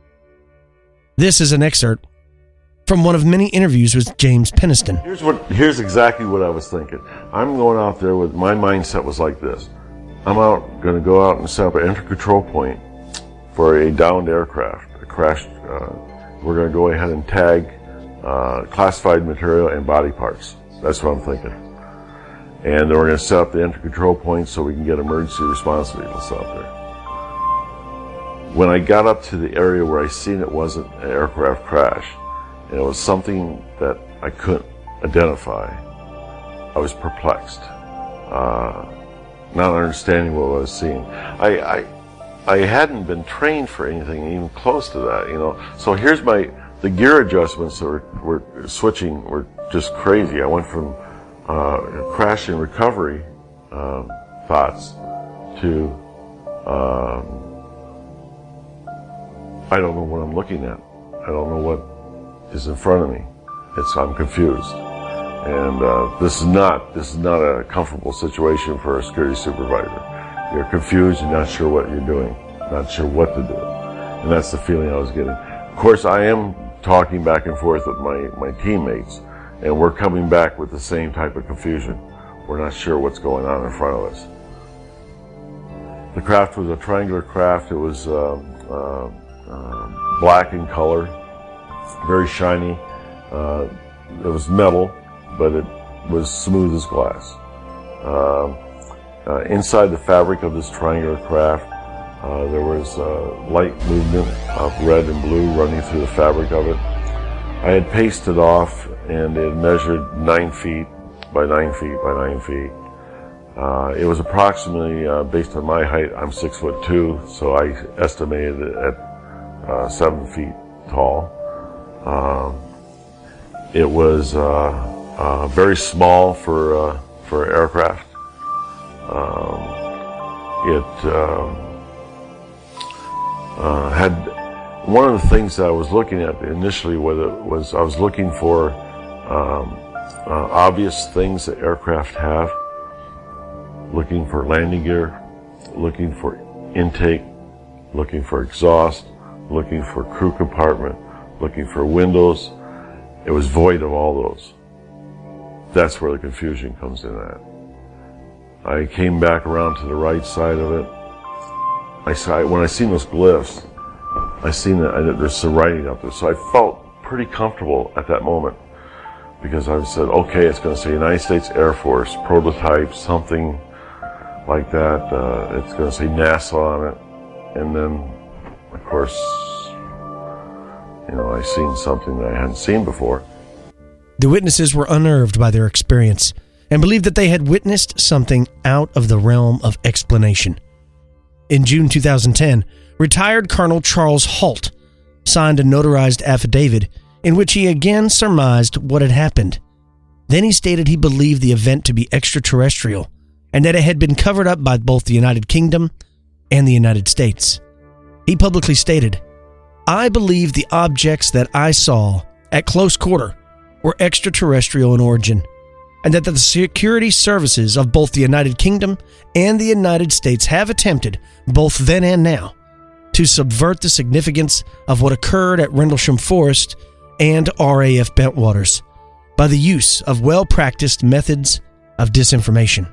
This is an excerpt from one of many interviews with James Peniston. Here's exactly what I was thinking. I'm going out there with my mindset was like this. I'm going to go out and set up an entry control point for a downed aircraft, a crashed. We're going to go ahead and tag classified material and body parts. That's what I'm thinking. And then we're going to set up the entry control point so we can get emergency response vehicles out there. When I got up to the area where I seen it wasn't an aircraft crash, and it was something that I couldn't identify, I was perplexed, not understanding what I was seeing. I hadn't been trained for anything even close to that, you know. So here's the gear adjustments that were switching were just crazy. I went from crash and recovery thoughts to I don't know what I'm looking at. I don't know what is in front of me. I'm confused, and this is not a comfortable situation for a security supervisor. You're confused. You're not sure what you're doing. Not sure what to do, and that's the feeling I was getting. Of course, I am talking back and forth with my teammates, and we're coming back with the same type of confusion. We're not sure what's going on in front of us. The craft was a triangular craft. It was black in color, very shiny. It was metal, but it was smooth as glass. Inside the fabric of this triangular craft, there was light movement of red and blue running through the fabric of it. I had pasted off, and it measured 9 feet by 9 feet by 9 feet. It was approximately, based on my height, I'm 6'2", so I estimated it at 7 feet tall. It was very small for aircraft. Had one of the things that I was looking at initially was I was looking for obvious things that aircraft have, looking for landing gear, looking for intake, looking for exhaust, looking for crew compartment, looking for windows. It was void of all those. That's where the confusion comes in at. I came back around to the right side of it. When I seen those glyphs, I seen that there's some writing up there, so I felt pretty comfortable at that moment, because I said, okay, it's going to say United States Air Force prototype, something like that. It's going to say NASA on it, and then, of course, I seen something that I hadn't seen before. The witnesses were unnerved by their experience and believed that they had witnessed something out of the realm of explanation. In June 2010, retired Colonel Charles Halt signed a notarized affidavit in which he again surmised what had happened. Then he stated he believed the event to be extraterrestrial and that it had been covered up by both the United Kingdom and the United States. He publicly stated, "I believe the objects that I saw at close quarter were extraterrestrial in origin, and that the security services of both the United Kingdom and the United States have attempted, both then and now, to subvert the significance of what occurred at Rendlesham Forest and RAF Bentwaters by the use of well-practiced methods of disinformation."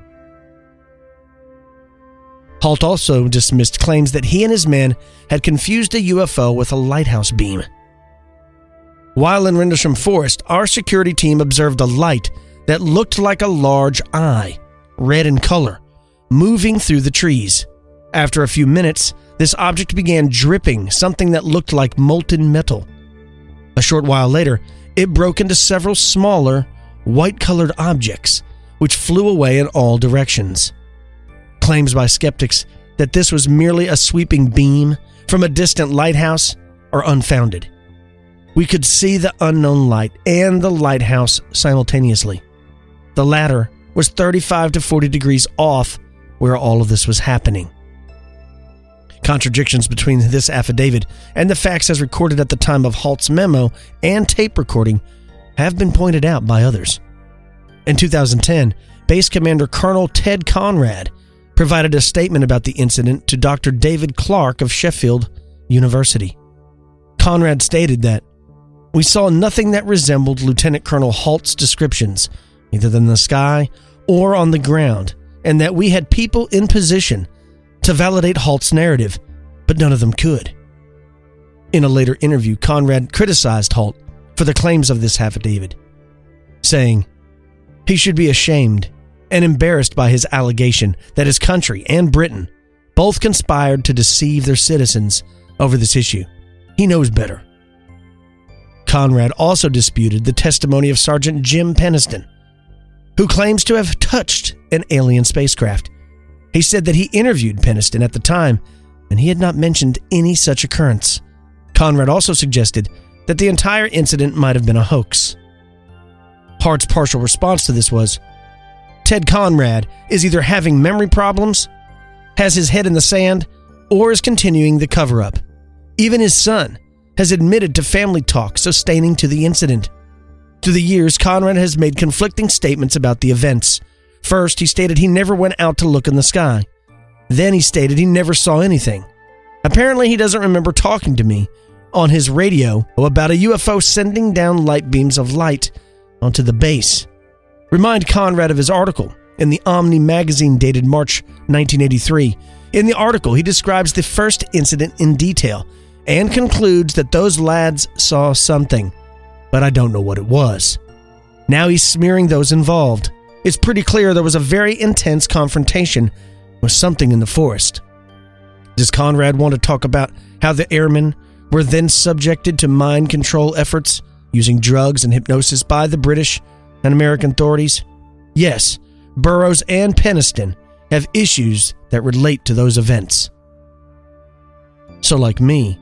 Halt also dismissed claims that he and his men had confused a UFO with a lighthouse beam. While in Rendlesham Forest, our security team observed a light that looked like a large eye, red in color, moving through the trees. After a few minutes, this object began dripping something that looked like molten metal. A short while later, it broke into several smaller, white-colored objects, which flew away in all directions. Claims by skeptics that this was merely a sweeping beam from a distant lighthouse are unfounded. We could see the unknown light and the lighthouse simultaneously. The latter was 35 to 40 degrees off where all of this was happening. Contradictions between this affidavit and the facts as recorded at the time of Halt's memo and tape recording have been pointed out by others. In 2010, Base Commander Colonel Ted Conrad provided a statement about the incident to Dr. David Clark of Sheffield University. Conrad stated that, "We saw nothing that resembled Lieutenant Colonel Halt's descriptions, either in the sky or on the ground, and that we had people in position to validate Halt's narrative, but none of them could." In a later interview, Conrad criticized Halt for the claims of this affidavit, saying, "He should be ashamed and embarrassed by his allegation that his country and Britain both conspired to deceive their citizens over this issue. He knows better." Conrad also disputed the testimony of Sergeant Jim Peniston, who claims to have touched an alien spacecraft. He said that he interviewed Peniston at the time, and he had not mentioned any such occurrence. Conrad also suggested that the entire incident might have been a hoax. Hart's partial response to this was, Ted Conrad is either having memory problems, has his head in the sand, or is continuing the cover-up. Even his son has admitted to family talk sustaining to the incident. Through the years, Conrad has made conflicting statements about the events. First, he stated he never went out to look in the sky. Then he stated he never saw anything. Apparently, he doesn't remember talking to me on his radio about a UFO sending down light beams of light onto the base. Remind Conrad of his article in the Omni magazine dated March 1983. In the article, he describes the first incident in detail and concludes that those lads saw something, but I don't know what it was. Now he's smearing those involved. It's pretty clear there was a very intense confrontation with something in the forest. Does Conrad want to talk about how the airmen were then subjected to mind control efforts using drugs and hypnosis by the British and American authorities? Yes, Burroughs and Peniston have issues that relate to those events. So like me,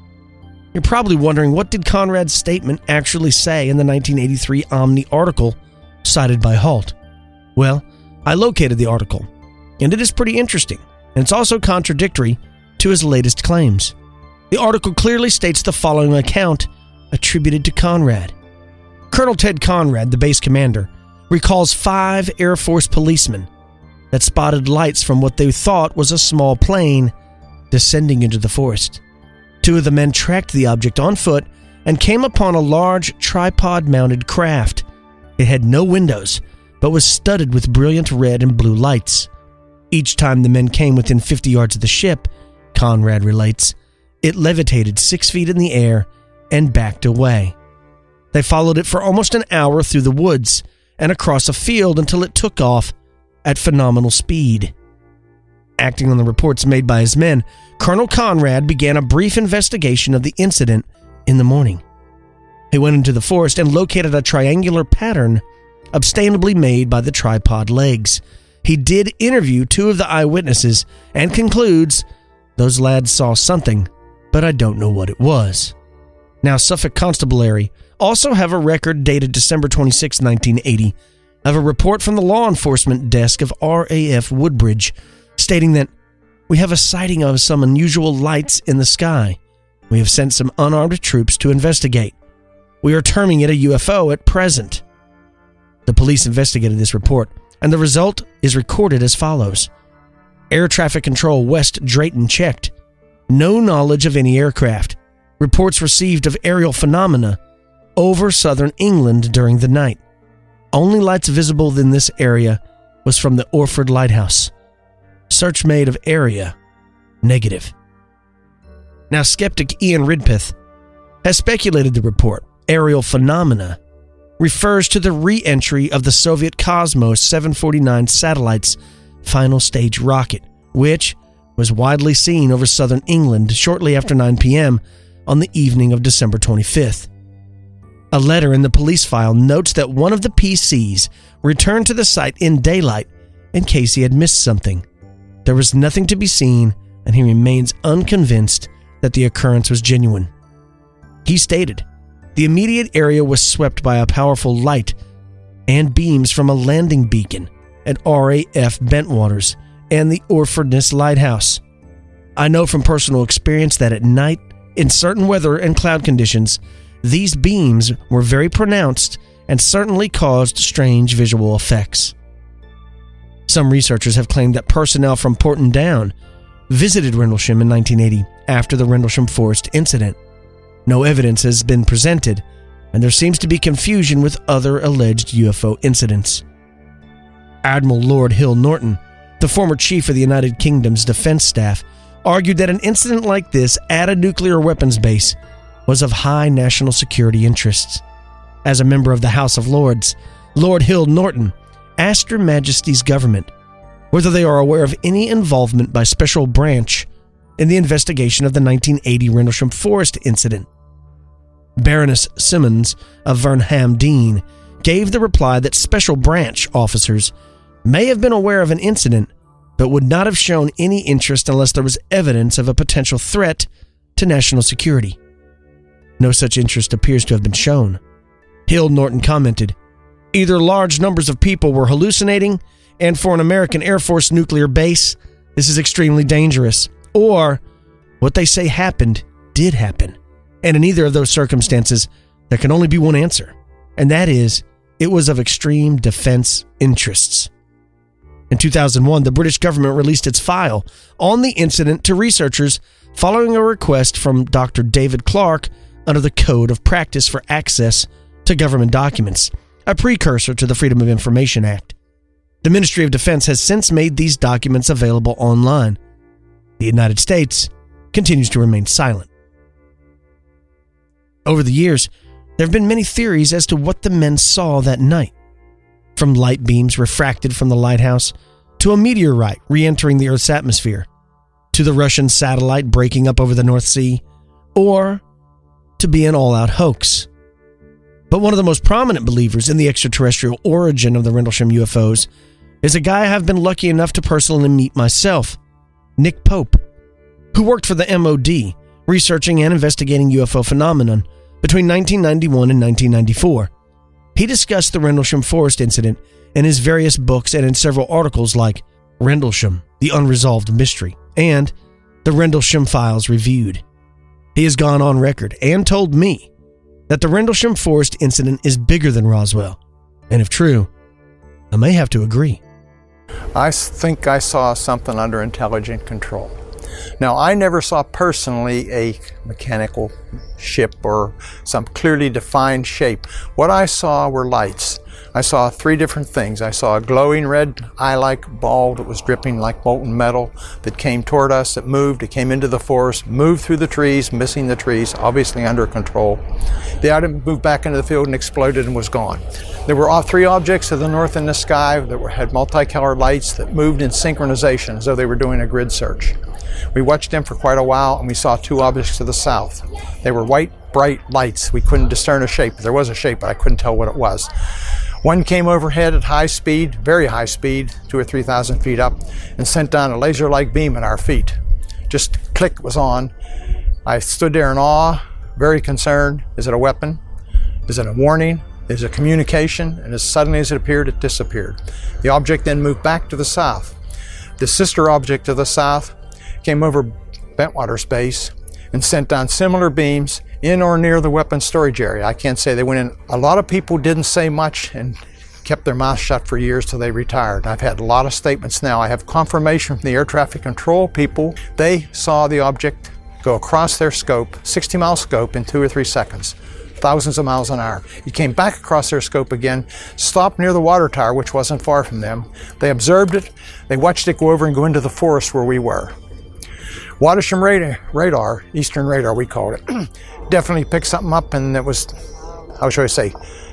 you're probably wondering, what did Conrad's statement actually say in the 1983 Omni article cited by Halt? Well, I located the article, and it is pretty interesting, and it's also contradictory to his latest claims. The article clearly states the following account attributed to Conrad. Colonel Ted Conrad, the base commander, recalls 5 Air Force policemen that spotted lights from what they thought was a small plane descending into the forest. 2 of the men tracked the object on foot and came upon a large tripod-mounted craft. It had no windows, but was studded with brilliant red and blue lights. Each time the men came within 50 yards of the ship, Conrad relates, it levitated 6 feet in the air and backed away. They followed it for almost an hour through the woods and across a field until it took off at phenomenal speed. Acting on the reports made by his men, Colonel Conrad began a brief investigation of the incident in the morning. He went into the forest and located a triangular pattern obtainably made by the tripod legs. He did interview 2 of the eyewitnesses and concludes, those lads saw something, but I don't know what it was. Now, Suffolk Constabulary also have a record dated December 26, 1980, of a report from the law enforcement desk of RAF Woodbridge stating that we have a sighting of some unusual lights in the sky. We have sent some unarmed troops to investigate. We are terming it a UFO at present. The police investigated this report, and the result is recorded as follows. Air Traffic Control West Drayton checked. No knowledge of any aircraft. Reports received of aerial phenomena over southern England during the night. Only lights visible in this area was from the Orford Lighthouse. Search made of area, negative. Now, skeptic Ian Ridpeth has speculated the report, aerial phenomena, refers to the re-entry of the Soviet Cosmos 749 satellite's final stage rocket, which was widely seen over southern England shortly after 9 p.m. on the evening of December 25th. A letter in the police file notes that one of the PCs returned to the site in daylight in case he had missed something. There was nothing to be seen, and he remains unconvinced that the occurrence was genuine. He stated, the immediate area was swept by a powerful light and beams from a landing beacon at RAF Bentwaters and the Orfordness Lighthouse. I know from personal experience that at night, in certain weather and cloud conditions, these beams were very pronounced and certainly caused strange visual effects. Some researchers have claimed that personnel from Porton Down visited Rendlesham in 1980 after the Rendlesham Forest incident. No evidence has been presented, and there seems to be confusion with other alleged UFO incidents. Admiral Lord Hill Norton, the former chief of the United Kingdom's defense staff, argued that an incident like this at a nuclear weapons base was of high national security interests. As a member of the House of Lords, Lord Hill Norton asked Her Majesty's government whether they are aware of any involvement by Special Branch in the investigation of the 1980 Rendlesham Forest incident. Baroness Simmons of Vernham Dean gave the reply that Special Branch officers may have been aware of an incident, but would not have shown any interest unless there was evidence of a potential threat to national security. No such interest appears to have been shown. Hill Norton commented, "Either large numbers of people were hallucinating, and for an American Air Force nuclear base, this is extremely dangerous, or what they say happened did happen. And in either of those circumstances, there can only be one answer, and that is, it was of extreme defense interests." In 2001, the British government released its file on the incident to researchers following a request from Dr. David Clark under the Code of Practice for Access to Government Documents, a precursor to the Freedom of Information Act. The Ministry of Defense has since made these documents available online. The United States continues to remain silent. Over the years, there have been many theories as to what the men saw that night. From light beams refracted from the lighthouse, to a meteorite re-entering the Earth's atmosphere, to the Russian satellite breaking up over the North Sea, or to be an all-out hoax. But one of the most prominent believers in the extraterrestrial origin of the Rendlesham UFOs is a guy I've been lucky enough to personally meet myself, Nick Pope, who worked for the MOD, researching and investigating UFO phenomenon between 1991 and 1994. He discussed the Rendlesham Forest incident in his various books and in several articles like Rendlesham, The Unresolved Mystery, and The Rendlesham Files Reviewed. He has gone on record and told me that the Rendlesham Forest incident is bigger than Roswell, and if true, I may have to agree. I think I saw something under intelligent control. Now, I never saw personally a mechanical ship or some clearly defined shape. What I saw were lights. I saw three different things. I saw a glowing red eye-like ball that was dripping like molten metal that came toward us. It moved. It came into the forest, moved through the trees, missing the trees, obviously under control. The item moved back into the field and exploded and was gone. There were all three objects to the north in the sky that had multicolored lights that moved in synchronization as though they were doing a grid search. We watched them for quite a while, and we saw two objects to the south. They were white, bright lights. We couldn't discern a shape. There was a shape, but I couldn't tell what it was. One came overhead at high speed, very high speed, 2,000 or 3,000 feet up, and sent down a laser-like beam at our feet. Just click was on. I stood there in awe, very concerned. Is it a weapon? Is it a warning? Is it communication? And as suddenly as it appeared, it disappeared. The object then moved back to the south. The sister object to the south came over Bentwater Space and sent down similar beams in or near the weapons storage area. I can't say they went in. A lot of people didn't say much and kept their mouth shut for years till they retired. I've had a lot of statements now. I have confirmation from the air traffic control people. They saw the object go across their scope, 60-mile scope, in 2 or 3 seconds. Thousands of miles an hour. It came back across their scope again, stopped near the water tower, which wasn't far from them. They observed it. They watched it go over and go into the forest where we were. Watersham radar, Eastern radar we called it, definitely picked something up, and it was, how should I say,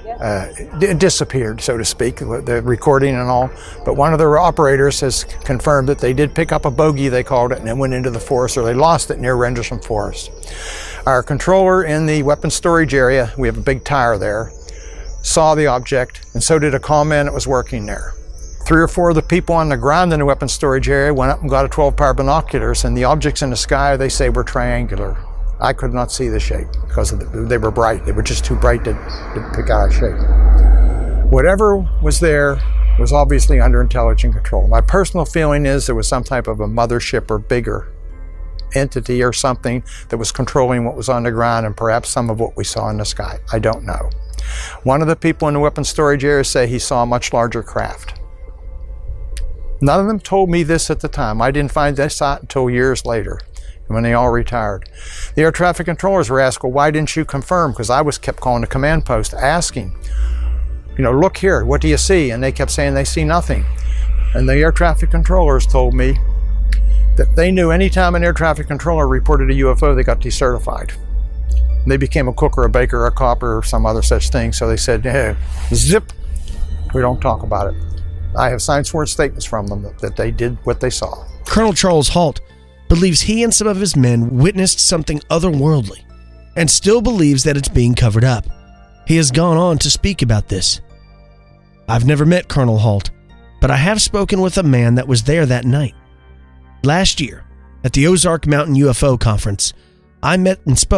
it disappeared, so to speak, the recording and all. But one of the operators has confirmed that they did pick up a bogey, they called it, and it went into the forest, or they lost it near Rendlesham Forest. Our controller in the weapons storage area, we have a big tower there, saw the object, and so did a call man that was working there. 3 or 4 of the people on the ground in the weapons storage area went up and got a 12-power binoculars, and the objects in the sky, they say, were triangular. I could not see the shape because they were bright. They were just too bright to pick out a shape. Whatever was there was obviously under intelligent control. My personal feeling is there was some type of a mothership or bigger entity or something that was controlling what was on the ground and perhaps some of what we saw in the sky. I don't know. One of the people in the weapons storage area say he saw a much larger craft. None of them told me this at the time. I didn't find this out until years later, when they all retired. The air traffic controllers were asked, well, why didn't you confirm? Because I was kept calling the command post asking, look here, what do you see? And they kept saying they see nothing. And the air traffic controllers told me that they knew anytime an air traffic controller reported a UFO, they got decertified. And they became a cook or a baker or a cop or some other such thing. So they said, hey, zip, we don't talk about it. I have signed sworn statements from them that they did what they saw. Colonel Charles Halt believes he and some of his men witnessed something otherworldly and still believes that it's being covered up. He has gone on to speak about this. I've never met Colonel Halt, but I have spoken with a man that was there that night. Last year, at the Ozark Mountain UFO Conference, I met and spoke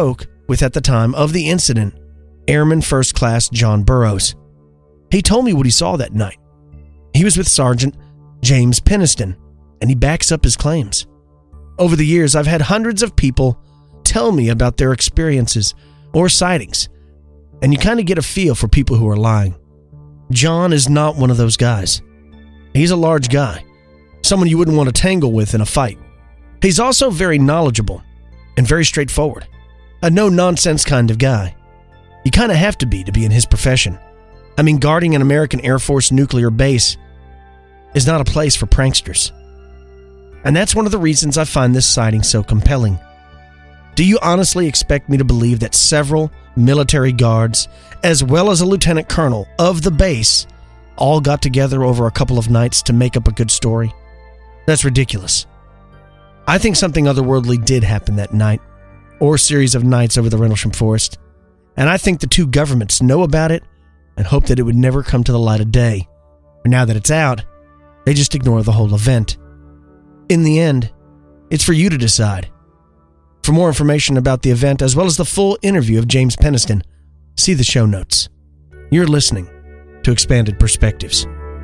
with, at the time of the incident, Airman First Class John Burroughs. He told me what he saw that night. He was with Sergeant James Penniston, and he backs up his claims. Over the years, I've had hundreds of people tell me about their experiences or sightings, and you kind of get a feel for people who are lying. John is not one of those guys. He's a large guy, someone you wouldn't want to tangle with in a fight. He's also very knowledgeable and very straightforward, a no-nonsense kind of guy. You kind of have to be in his profession. I mean, guarding an American Air Force nuclear base is not a place for pranksters. And that's one of the reasons I find this sighting so compelling. Do you honestly expect me to believe that several military guards, as well as a lieutenant colonel of the base, all got together over a couple of nights to make up a good story? That's ridiculous. I think something otherworldly did happen that night, or series of nights over the Rendlesham Forest, and I think the two governments know about it and hope that it would never come to the light of day. But now that it's out, they just ignore the whole event. In the end, it's for you to decide. For more information about the event, as well as the full interview of James Penniston, see the show notes. You're listening to Expanded Perspectives.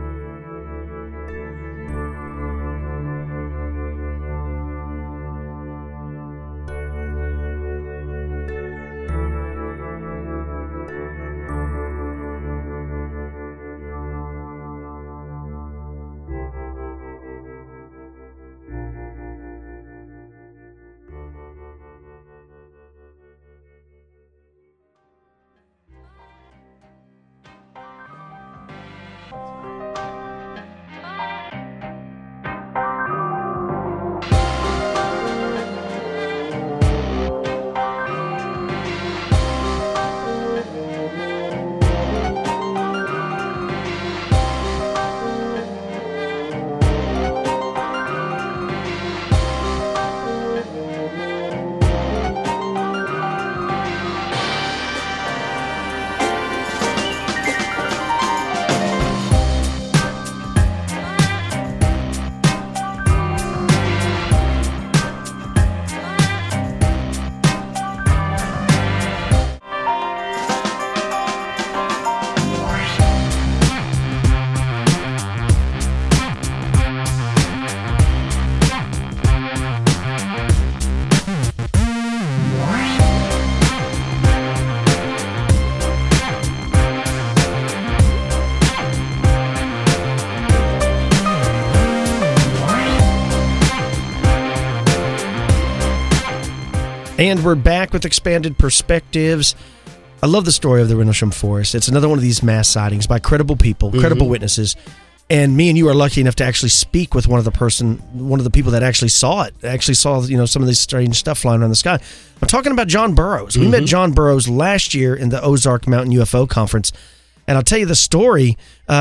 And we're back with Expanded Perspectives. I love the story of the Rendlesham Forest. It's another one of these mass sightings by credible people, credible witnesses. And me and you are lucky enough to actually speak with one of the people that actually saw it. Actually saw, some of this strange stuff flying around the sky. I'm talking about John Burroughs. We met John Burroughs last year in the Ozark Mountain UFO Conference. And I'll tell you the story.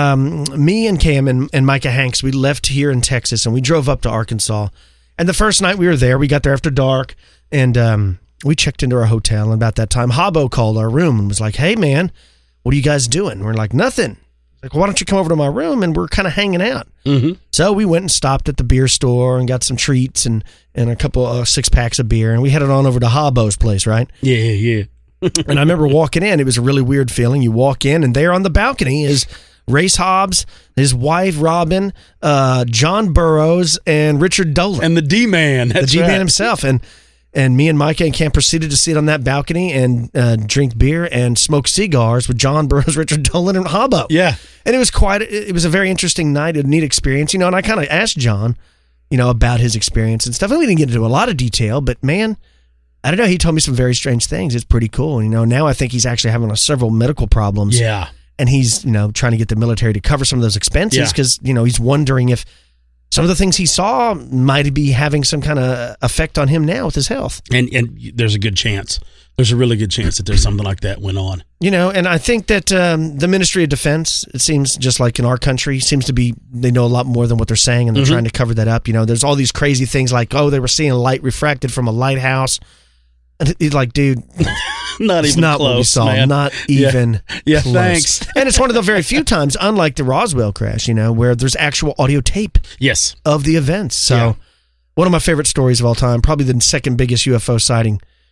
Me and Cam and Micah Hanks, we left here in Texas and we drove up to Arkansas. And the first night we were there, we got there after dark. And we checked into our hotel, and about that time, Habbo called our room and was like, "Hey, man, what are you guys doing?" We're like, "Nothing." Like, why don't you come over to my room? And we're kind of hanging out. So we went and stopped at the beer store and got some treats and a couple of 6-packs of beer, and we headed on over to Habbo's place, right? Yeah. And I remember walking in. It was a really weird feeling. You walk in, and there on the balcony is Race Hobbs, his wife, Robin, John Burroughs, and Richard Dolan. And the D-Man. The D-Man himself. And me and Micah and Cam proceeded to sit on that balcony and drink beer and smoke cigars with John Burroughs, Richard Dolan, and Habbo. Yeah. And it was a very interesting night, a neat experience, and I kind of asked John, about his experience and stuff. And we didn't get into a lot of detail, but man, I don't know, he told me some very strange things. It's pretty cool. Now I think he's actually having several medical problems. Yeah. And he's, trying to get the military to cover some of those expenses because, he's wondering if some of the things he saw might be having some kind of effect on him now with his health. And there's a good chance. There's a really good chance that there's something like that went on. And I think that the Ministry of Defense, it seems just like in our country, seems to be, they know a lot more than what they're saying, and they're trying to cover that up. There's all these crazy things like, they were seeing light refracted from a lighthouse. And it's like, dude, not it's even not close, what we saw. man. Not even close. Thanks. And it's one of the very few times, unlike the Roswell crash, where there's actual audio tape yes. of the events. So one of my favorite stories of all time, probably the second biggest UFO sighting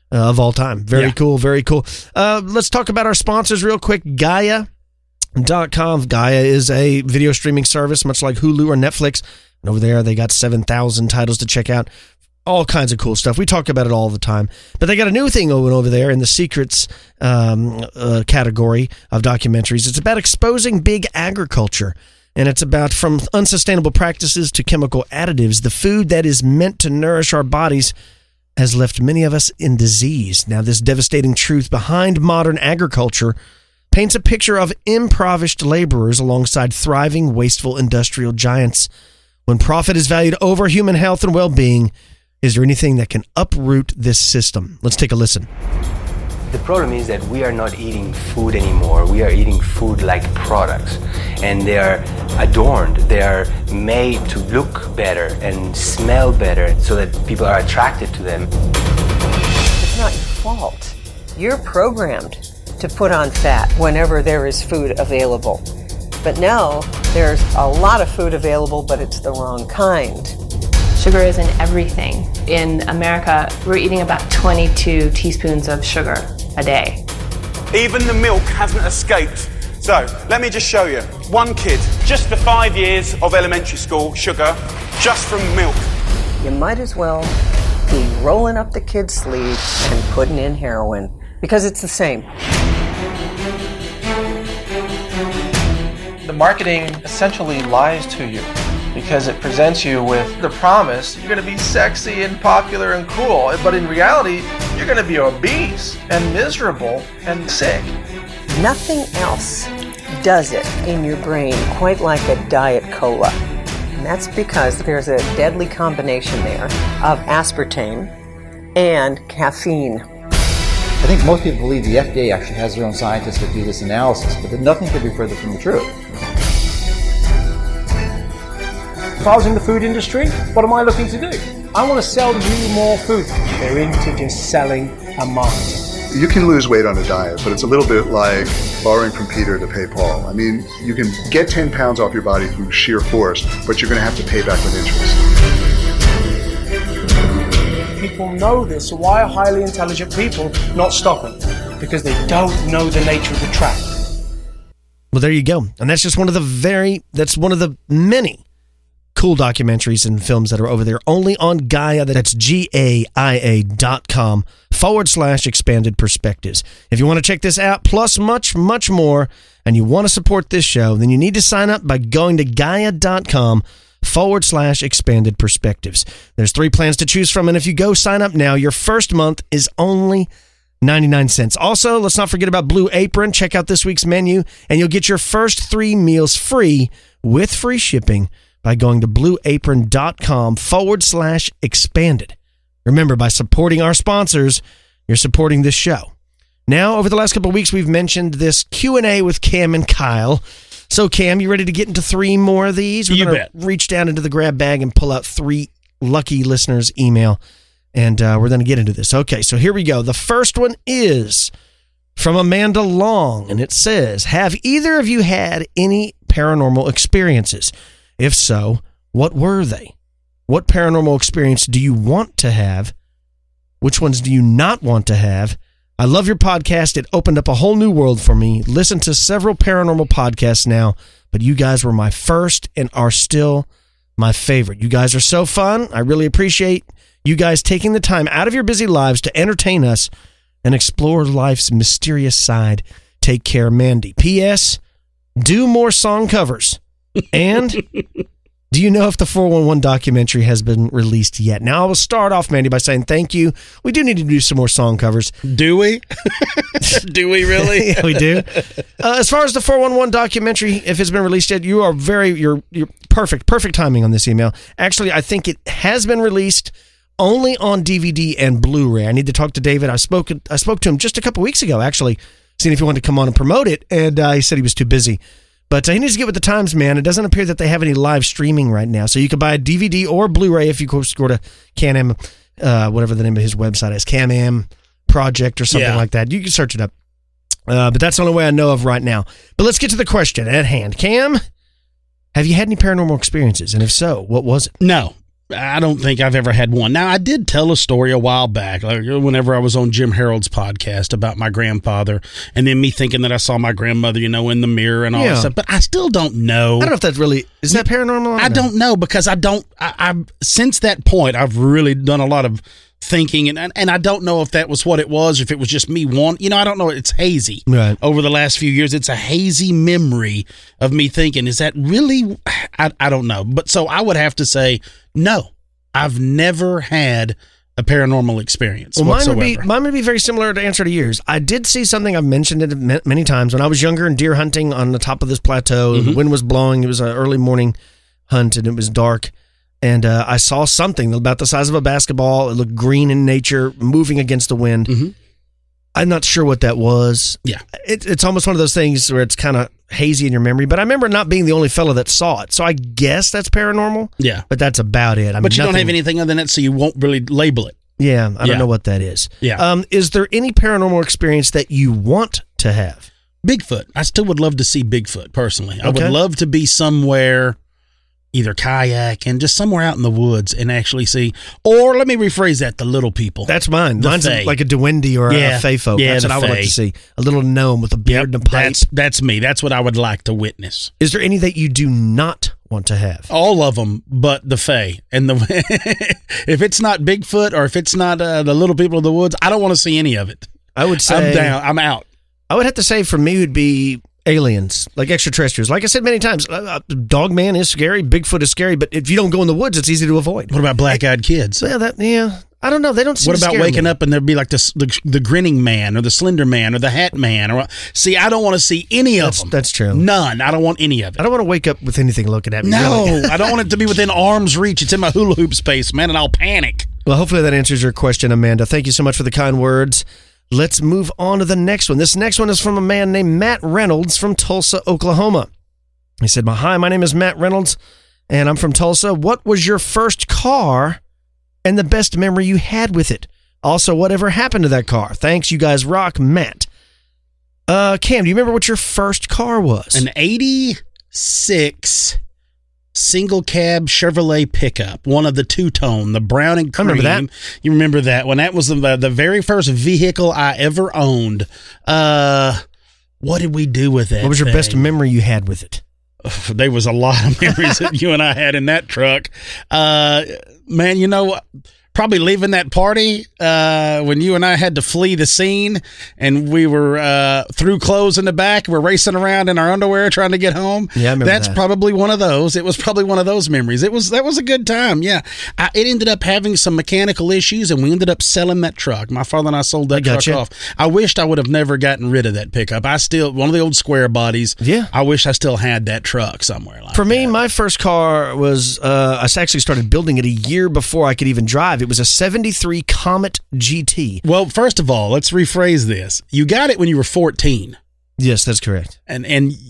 of all time. Very cool, very cool. Let's talk about our sponsors real quick. Gaia.com. Gaia is a video streaming service, much like Hulu or Netflix. And over there, they got 7,000 titles to check out. All kinds of cool stuff. We talk about it all the time. But they got a new thing over there in the secrets category of documentaries. It's about exposing big agriculture. And it's about from unsustainable practices to chemical additives. The food that is meant to nourish our bodies has left many of us in disease. Now, this devastating truth behind modern agriculture paints a picture of impoverished laborers alongside thriving, wasteful industrial giants. When profit is valued over human health and well-being, is there anything that can uproot this system? Let's take a listen. The problem is that we are not eating food anymore. We are eating food like products. And they are adorned. They are made to look better and smell better so that people are attracted to them. It's not your fault. You're programmed to put on fat whenever there is food available. But now there's a lot of food available, but it's the wrong kind. Sugar is in everything. In America, we're eating about 22 teaspoons of sugar a day. Even the milk hasn't escaped. So, let me just show you. One kid, just the 5 years of elementary school, sugar, just from milk. You might as well be rolling up the kid's sleeve and putting in heroin, because it's the same. The marketing essentially lies to you because it presents you with the promise you're going to be sexy and popular and cool, but in reality, you're going to be obese and miserable and sick. Nothing else does it in your brain quite like a Diet Cola. And that's because there's a deadly combination there of aspartame and caffeine. I think most people believe the FDA actually has their own scientists that do this analysis, but nothing could be further from the truth. If I was in the food industry, what am I looking to do? I want to sell you more food. They're into just selling a market. You can lose weight on a diet, but it's a little bit like borrowing from Peter to pay Paul. I mean, you can get 10 pounds off your body through sheer force, but you're going to have to pay back with interest. People know this, so why are highly intelligent people not stopping? Because they don't know the nature of the trap. Well, there you go. And that's just one of the many cool documentaries and films that are over there only on Gaia. That's GAIA.com/expanded perspectives. If you want to check this out, plus much, much more, and you want to support this show, then you need to sign up by going to Gaia.com/expanded perspectives. There's 3 plans to choose from, and if you go sign up now, your first month is only 99 cents. Also, let's not forget about Blue Apron. Check out this week's menu, and you'll get your first 3 meals free with free shipping by going to blueapron.com/expanded. Remember, by supporting our sponsors, you're supporting this show. Now, over the last couple of weeks, we've mentioned this Q&A with Cam and Kyle. So, Cam, you ready to get into 3 more of these? We're going to reach down into the grab bag and pull out 3 lucky listeners' email, and we're going to get into this. Okay, so here we go. The first one is from Amanda Long, and it says, have either of you had any paranormal experiences? If so, what were they? What paranormal experience do you want to have? Which ones do you not want to have? I love your podcast. It opened up a whole new world for me. Listen to several paranormal podcasts now, but you guys were my first and are still my favorite. You guys are so fun. I really appreciate you guys taking the time out of your busy lives to entertain us and explore life's mysterious side. Take care, Mandy. P.S. Do more song covers. And do you know if the 411 documentary has been released yet? Now, I will start off, Mandy, by saying thank you. We do need to do some more song covers. Do we? Do we really? Yeah, we do. As far as the 411 documentary, if it's been released yet, you're perfect timing on this email. Actually, I think it has been released only on DVD and Blu-ray. I need to talk to David. I spoke to him just a couple weeks ago, actually, seeing if he wanted to come on and promote it, and he said he was too busy. But he needs to get with the times, man. It doesn't appear that they have any live streaming right now. So you can buy a DVD or Blu-ray if you go to Can-Am, whatever the name of his website is, Can-Am Project or something like that. You can search it up. But that's the only way I know of right now. But let's get to the question at hand. Cam, have you had any paranormal experiences? And if so, what was it? No. I don't think I've ever had one. Now, I did tell a story a while back, like whenever I was on Jim Harold's podcast about my grandfather, and then me thinking that I saw my grandmother, in the mirror and all that stuff. But I still don't know. I don't know if that's really is that paranormal. I don't know because I've since that point I've really done a lot of thinking, and I don't know if that was what it was, if it was just me I don't know. It's hazy. Right. Over the last few years, it's a hazy memory of me thinking, is that really? I don't know. But so I would have to say, no, I've never had a paranormal experience whatsoever. Mine would be very similar to answer to yours. I did see something, I've mentioned it many times, when I was younger and deer hunting on the top of this plateau. The wind was blowing. It was an early morning hunt, and it was dark. And I saw something about the size of a basketball. It looked green in nature, moving against the wind. I'm not sure what that was. Yeah. It's almost one of those things where it's kind of hazy in your memory. But I remember not being the only fellow that saw it. So I guess that's paranormal. Yeah. But that's about it. But you don't have anything other than that, so you won't really label it. Yeah. I don't know what that is. Yeah. Is there any paranormal experience that you want to have? Bigfoot. I still would love to see Bigfoot, personally. I would love to be somewhere, either kayak and just somewhere out in the woods and actually see, or let me rephrase that, the little people. That's mine. Mine's fae. like a Duende or a Fae folk. Yeah, that's what I would like to see. A little gnome with a beard and a pipe. That's me. That's what I would like to witness. Is there any that you do not want to have? All of them, but the Fae. And if it's not Bigfoot or if it's not the little people of the woods, I don't want to see any of it. I would say I'm down. I'm out. I would have to say for me would be aliens, like extraterrestrials. Like I said many times, Dogman is scary, Bigfoot is scary, but if you don't go in the woods, it's easy to avoid. What about black-eyed kids? Well, I don't know. They don't seem What about waking up and there'd be like the grinning man or the slender man or the hat man? See, I don't want to see any of them. That's true. None. I don't want any of it. I don't want to wake up with anything looking at me. No, really. I don't want it to be within arm's reach. It's in my hula hoop space, man, and I'll panic. Well, hopefully that answers your question, Amanda. Thank you so much for the kind words. Let's move on to the next one. This next one is from a man named Matt Reynolds from Tulsa, Oklahoma. He said, "Hi, my name is Matt Reynolds, and I'm from Tulsa. What was your first car and the best memory you had with it? Also, whatever happened to that car? Thanks, you guys rock, Matt." Cam, do you remember what your first car was? An 86 single cab Chevrolet pickup, one of the two-tone, the brown and cream. I remember that. You remember that one? That was the very first vehicle I ever owned. What did we do with that? What was your thing? best memory you had with it? There was a lot of memories that you and I had in that truck. Man, you know what? Probably leaving that party when you and I had to flee the scene and we were through clothes in the back. We're racing around in our underwear trying to get home. Yeah, I remember That's that. probably one of those. It was probably one of those memories. That was a good time. Yeah. It ended up having some mechanical issues and we ended up selling that truck. My father and I sold that truck off. I wished I would have never gotten rid of that pickup. One of the old square bodies. Yeah. I wish I still had that truck somewhere. For me, my first car was, I actually started building it a year before I could even drive. It was a 73 Comet GT. Well, first of all, let's rephrase this. You got it when you were 14. Yes, that's correct. And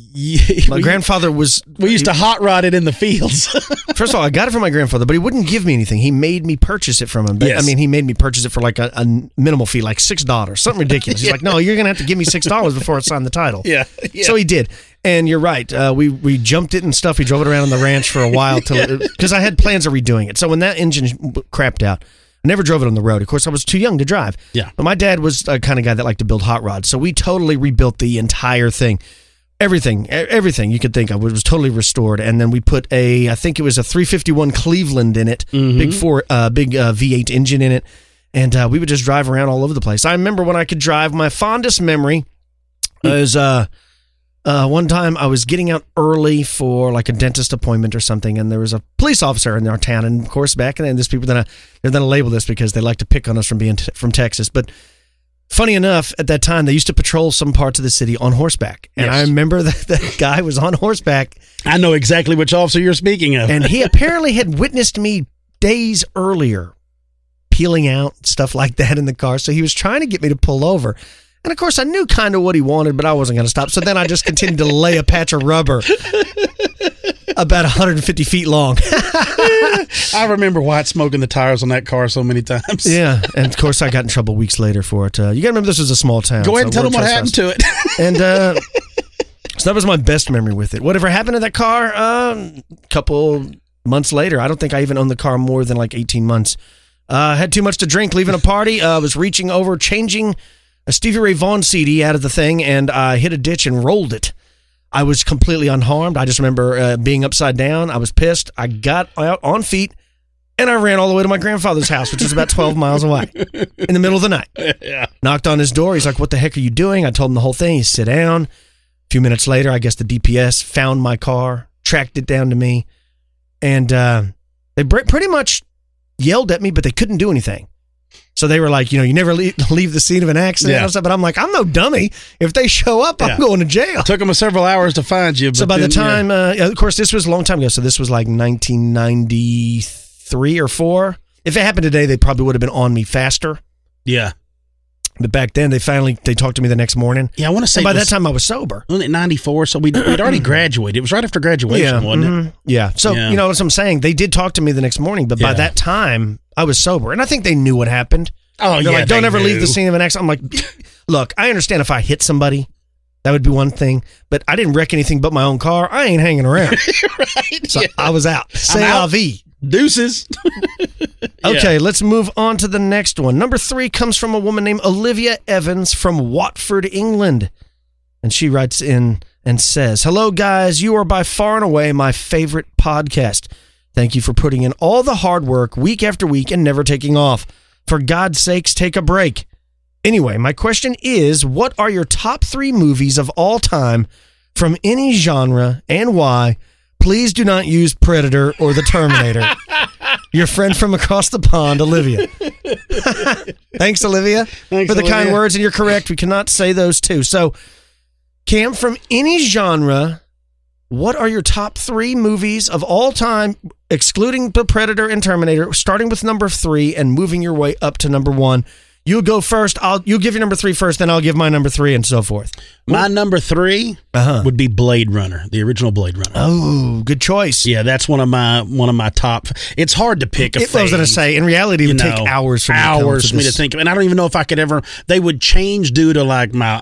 my grandfather was... We used to hot rod it in the fields. First of all, I got it from my grandfather, but he wouldn't give me anything. He made me purchase it from him. Yes. I mean, he made me purchase it for like a minimal fee, like $6, something ridiculous. He's like, "No, you're going to have to give me $6 before I sign the title." Yeah. So he did. And you're right. We jumped it and stuff. We drove it around on the ranch for a while because I had plans of redoing it. So when that engine crapped out, I never drove it on the road. Of course, I was too young to drive. Yeah. But my dad was the kind of guy that liked to build hot rods. So we totally rebuilt the entire thing. Everything you could think of was totally restored. And then we put I think it was a 351 Cleveland in it, big V8 engine in it. And we would just drive around all over the place. I remember when I could drive, my fondest memory was one time I was getting out early for like a dentist appointment or something, and there was a police officer in our town. And of course, back then, there's people they're going to label this because they like to pick on us from being from Texas. But funny enough, at that time, they used to patrol some parts of the city on horseback. And Yes. I remember that guy was on horseback. I know exactly which officer you're speaking of. And he apparently had witnessed me days earlier peeling out, stuff like that in the car. So he was trying to get me to pull over. And of course, I knew kind of what he wanted, but I wasn't going to stop. So then I just continued to lay a patch of rubber about 150 feet long. I remember White smoking the tires on that car so many times. Yeah, and of course I got in trouble weeks later for it. You got to remember this was a small town. Go ahead and tell them what happened to it. And so that was my best memory with it. Whatever happened to that car? Couple months later, I don't think I even owned the car more than like 18 months. Had too much to drink, leaving a party. Was reaching over, changing a Stevie Ray Vaughan CD out of the thing, and I hit a ditch and rolled it. I was completely unharmed. I just remember being upside down. I was pissed. I got out on feet, and I ran all the way to my grandfather's house, which is about 12 miles away, in the middle of the night. Yeah. Knocked on his door. He's like, what the heck are you doing? I told him the whole thing. He sit down. A few minutes later, I guess the DPS found my car, tracked it down to me, and they pretty much yelled at me, but they couldn't do anything. So they were like, you never leave the scene of an accident and stuff. But I'm like, I'm no dummy. If they show up, I'm going to jail. Took them several hours to find you. But so by the time, of course, this was a long time ago. So this was like 1993 or 4. If it happened today, they probably would have been on me faster. Yeah. But back then, they talked to me the next morning. Yeah, I want to say and by that time, I was sober. Wasn't it 94? So we'd already graduated. It was right after graduation, wasn't it? Yeah. So, you know what I'm saying? They did talk to me the next morning, but by that time, I was sober. And I think they knew what happened. Oh, They're yeah, like, don't they ever knew. leave the scene of an accident. I'm like, look, I understand if I hit somebody, that would be one thing. But I didn't wreck anything but my own car. I ain't hanging around. Right. So I was out. Say la vie. Deuces. Okay, let's move on to the next one. Number 3 comes from a woman named Olivia Evans from Watford, England. And she writes in and says, hello, guys. You are by far and away my favorite podcast. Thank you for putting in all the hard work week after week and never taking off. For God's sakes, take a break. Anyway, my question is, what are your top 3 movies of all time from any genre and why? Please do not use Predator or The Terminator. Your friend from across the pond, Olivia. Thanks, Olivia, for the kind words. And you're correct. We cannot say those two. So, Cam, from any genre, what are your top 3 movies of all time, excluding The Predator and Terminator, starting with number 3 and moving your way up to number 1? You go first. You give your number 3 first, then I'll give my number 3 and so forth. My number 3 would be Blade Runner, the original Blade Runner. Oh, good choice. Yeah, that's one of my top. It's hard to pick a fave. I was going to say, in reality, it would take hours for me to think of, and I don't even know if I could ever. They would change due to like my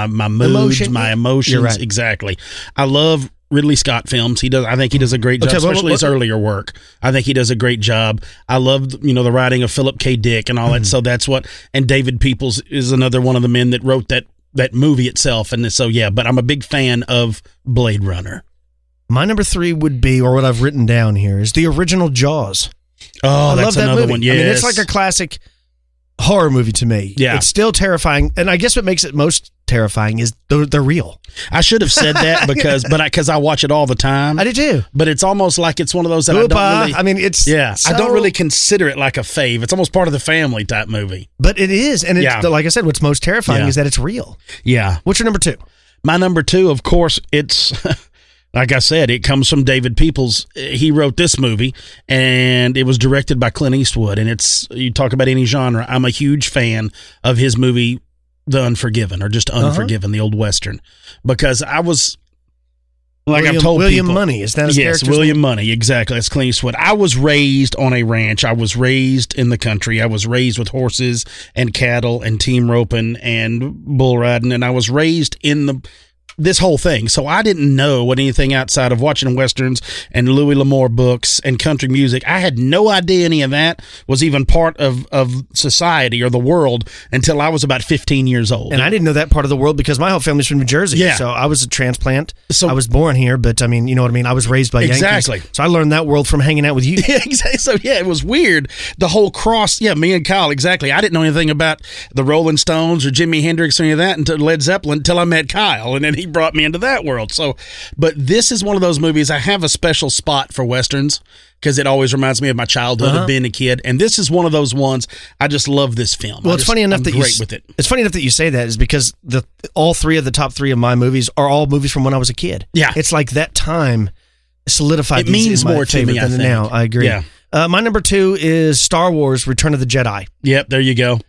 moods, my emotions. You're right. Exactly. I love Ridley Scott films. I think he does a great job, especially his earlier work. I think he does a great job. I love, the writing of Philip K. Dick and all that. So that's what, and David Peoples is another one of the men that wrote that movie itself. And so, yeah, but I'm a big fan of Blade Runner. My number 3 would be, or what I've written down here, is the original Jaws. Oh, I that's love that another movie. one. Yes. I mean, it's like a classic horror movie to me. Yeah. It's still terrifying. And I guess what makes it most terrifying is they're real. I should have said that because I watch it all the time. I do too. But it's almost like it's one of those that I don't really. I mean, it's I don't really consider it like a fave. It's almost part of the family type movie. But it is, and it's, like I said, what's most terrifying is that it's real. Yeah. What's your number 2? My number 2, of course, it's like I said, it comes from David Peoples. He wrote this movie, and it was directed by Clint Eastwood. And you talk about any genre, I'm a huge fan of his movie, The Unforgiven, or just Unforgiven, the old Western, because I was, like I've told William people. Money, is that his Yes, character's William name? Money, exactly. That's Clint Eastwood. I was raised on a ranch. I was raised in the country. I was raised with horses and cattle and team roping and bull riding, and I was raised in this whole thing. So I didn't know what anything outside of watching Westerns and Louis L'Amour books and country music. I had no idea any of that was even part of society or the world until I was about 15 years old. And I didn't know that part of the world because my whole family's from New Jersey. Yeah. So I was a transplant. So I was born here, but I mean, you know what I mean? I was raised by Yankees. Exactly. So I learned that world from hanging out with you. Yeah, exactly. So yeah, it was weird. The whole cross. Yeah, me and Kyle. Exactly. I didn't know anything about the Rolling Stones or Jimi Hendrix or any of that until Led Zeppelin until I met Kyle, and then he brought me into that world. So, but this is one of those movies. I have a special spot for Westerns because it always reminds me of my childhood of being a kid. And this is one of those ones. I just love this film. Well, it's funny enough that great with it. It's funny enough that you say that is because all 3 of the top 3 of my movies are all movies from when I was a kid. Yeah, it's like that time solidified. It means more to me than now. I agree. Yeah. My number 2 is Star Wars: Return of the Jedi. Yep, there you go.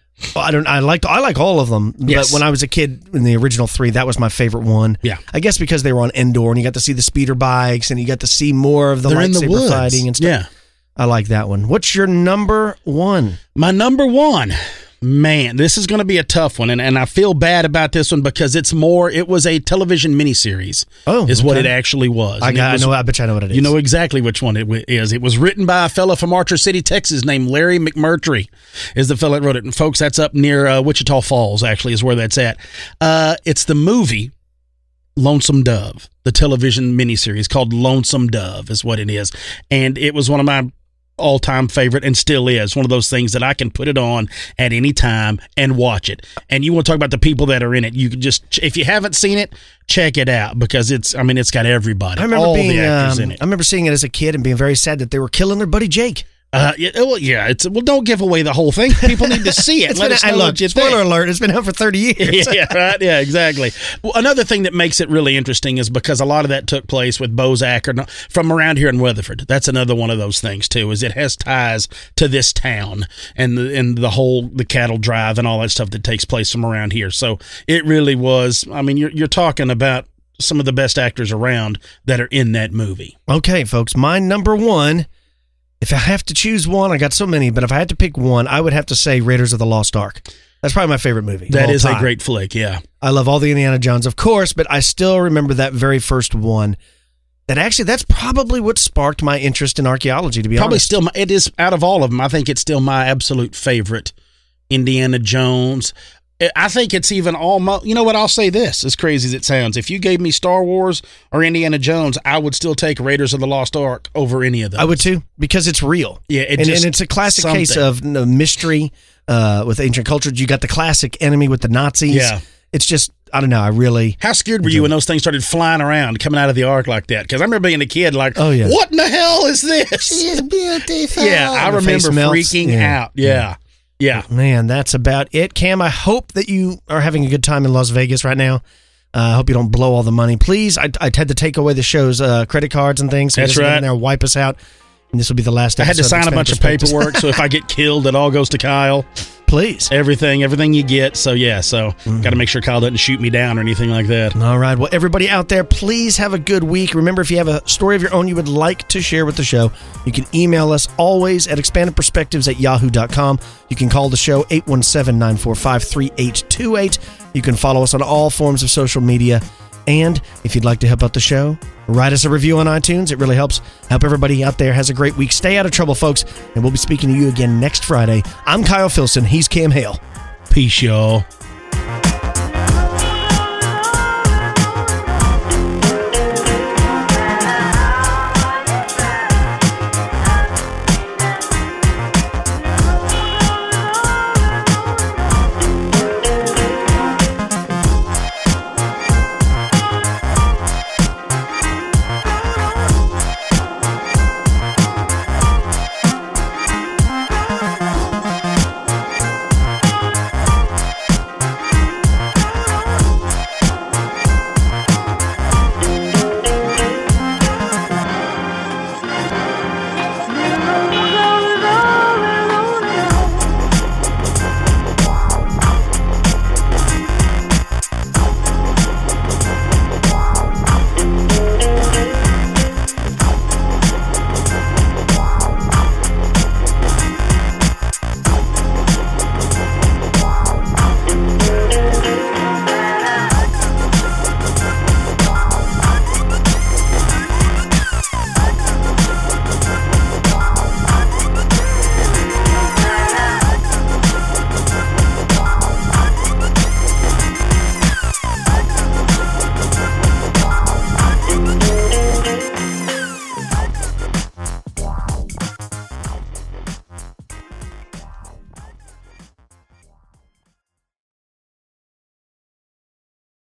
I like all of them. Yes. But when I was a kid in the original 3, that was my favorite one. Yeah. I guess because they were on Endor and you got to see the speeder bikes and you got to see more of the They're in the lightsaber woods. fighting and stuff. Yeah. I like that one. What's your number 1? My number 1. Man, this is going to be a tough one, and I feel bad about this one because it was a television miniseries. Is what it actually was. I bet you I know what it is. You know exactly which one it is. It was written by a fella from Archer City, Texas, named Larry McMurtry, is the fella that wrote it. And folks, that's up near Wichita Falls, actually, is where that's at. It's the movie Lonesome Dove, the television miniseries called Lonesome Dove is what it is. And it was one of my all-time favorite and still is one of those things that I can put it on at any time and watch it. And you want to talk about the people that are in it, you can just, if you haven't seen it, check it out because it's got everybody. I remember all the actors in it. I remember seeing it as a kid and being very sad that they were killing their buddy Jake. Don't give away the whole thing. People need to see it. Spoiler alert, it's been out for 30 years. Yeah, right. Yeah, exactly. Well, another thing that makes it really interesting is because a lot of that took place with Bozak from around here in Weatherford. That's another one of those things too, is it has ties to this town and the cattle drive and all that stuff that takes place from around here. So it really was, you're talking about some of the best actors around that are in that movie. Okay, folks, my number one, if I have to choose one, I got so many, but if I had to pick one, I would have to say Raiders of the Lost Ark. That's probably my favorite movie. That is a great flick, yeah. I love all the Indiana Jones, of course, but I still remember that very first one. That's probably what sparked my interest in archaeology, to be honest. It is, out of all of them, I think it's still my absolute favorite Indiana Jones. I think it's even almost, you know what, I'll say this, as crazy as it sounds. If you gave me Star Wars or Indiana Jones, I would still take Raiders of the Lost Ark over any of those. I would too, because it's real. Yeah, and it's a classic case of mystery with ancient cultures. You got the classic enemy with the Nazis. Yeah. It's just, I don't know, How scared were you when those things started flying around, coming out of the Ark like that? Because I remember being a kid like, what in the hell is this? She's beautiful. Yeah, I remember freaking out. Yeah. Yeah. Man, that's about it. Cam, I hope that you are having a good time in Las Vegas right now. I hope you don't blow all the money. Please, I had to take away the show's credit cards and things. So that's right. Get in there and wipe us out. And this will be the last episode. I had to sign a bunch of paperwork, so if I get killed, it all goes to Kyle. Please. Everything you get. So, got to make sure Kyle doesn't shoot me down or anything like that. All right. Well, everybody out there, please have a good week. Remember, if you have a story of your own you would like to share with the show, you can email us always at expandedperspectives@yahoo.com. You can call the show 817-945-3828. You can follow us on all forms of social media. And if you'd like to help out the show, write us a review on iTunes. It really helps. Help everybody out there. Has a great week. Stay out of trouble, folks. And we'll be speaking to you again next Friday. I'm Kyle Filson. He's Cam Hale. Peace, y'all.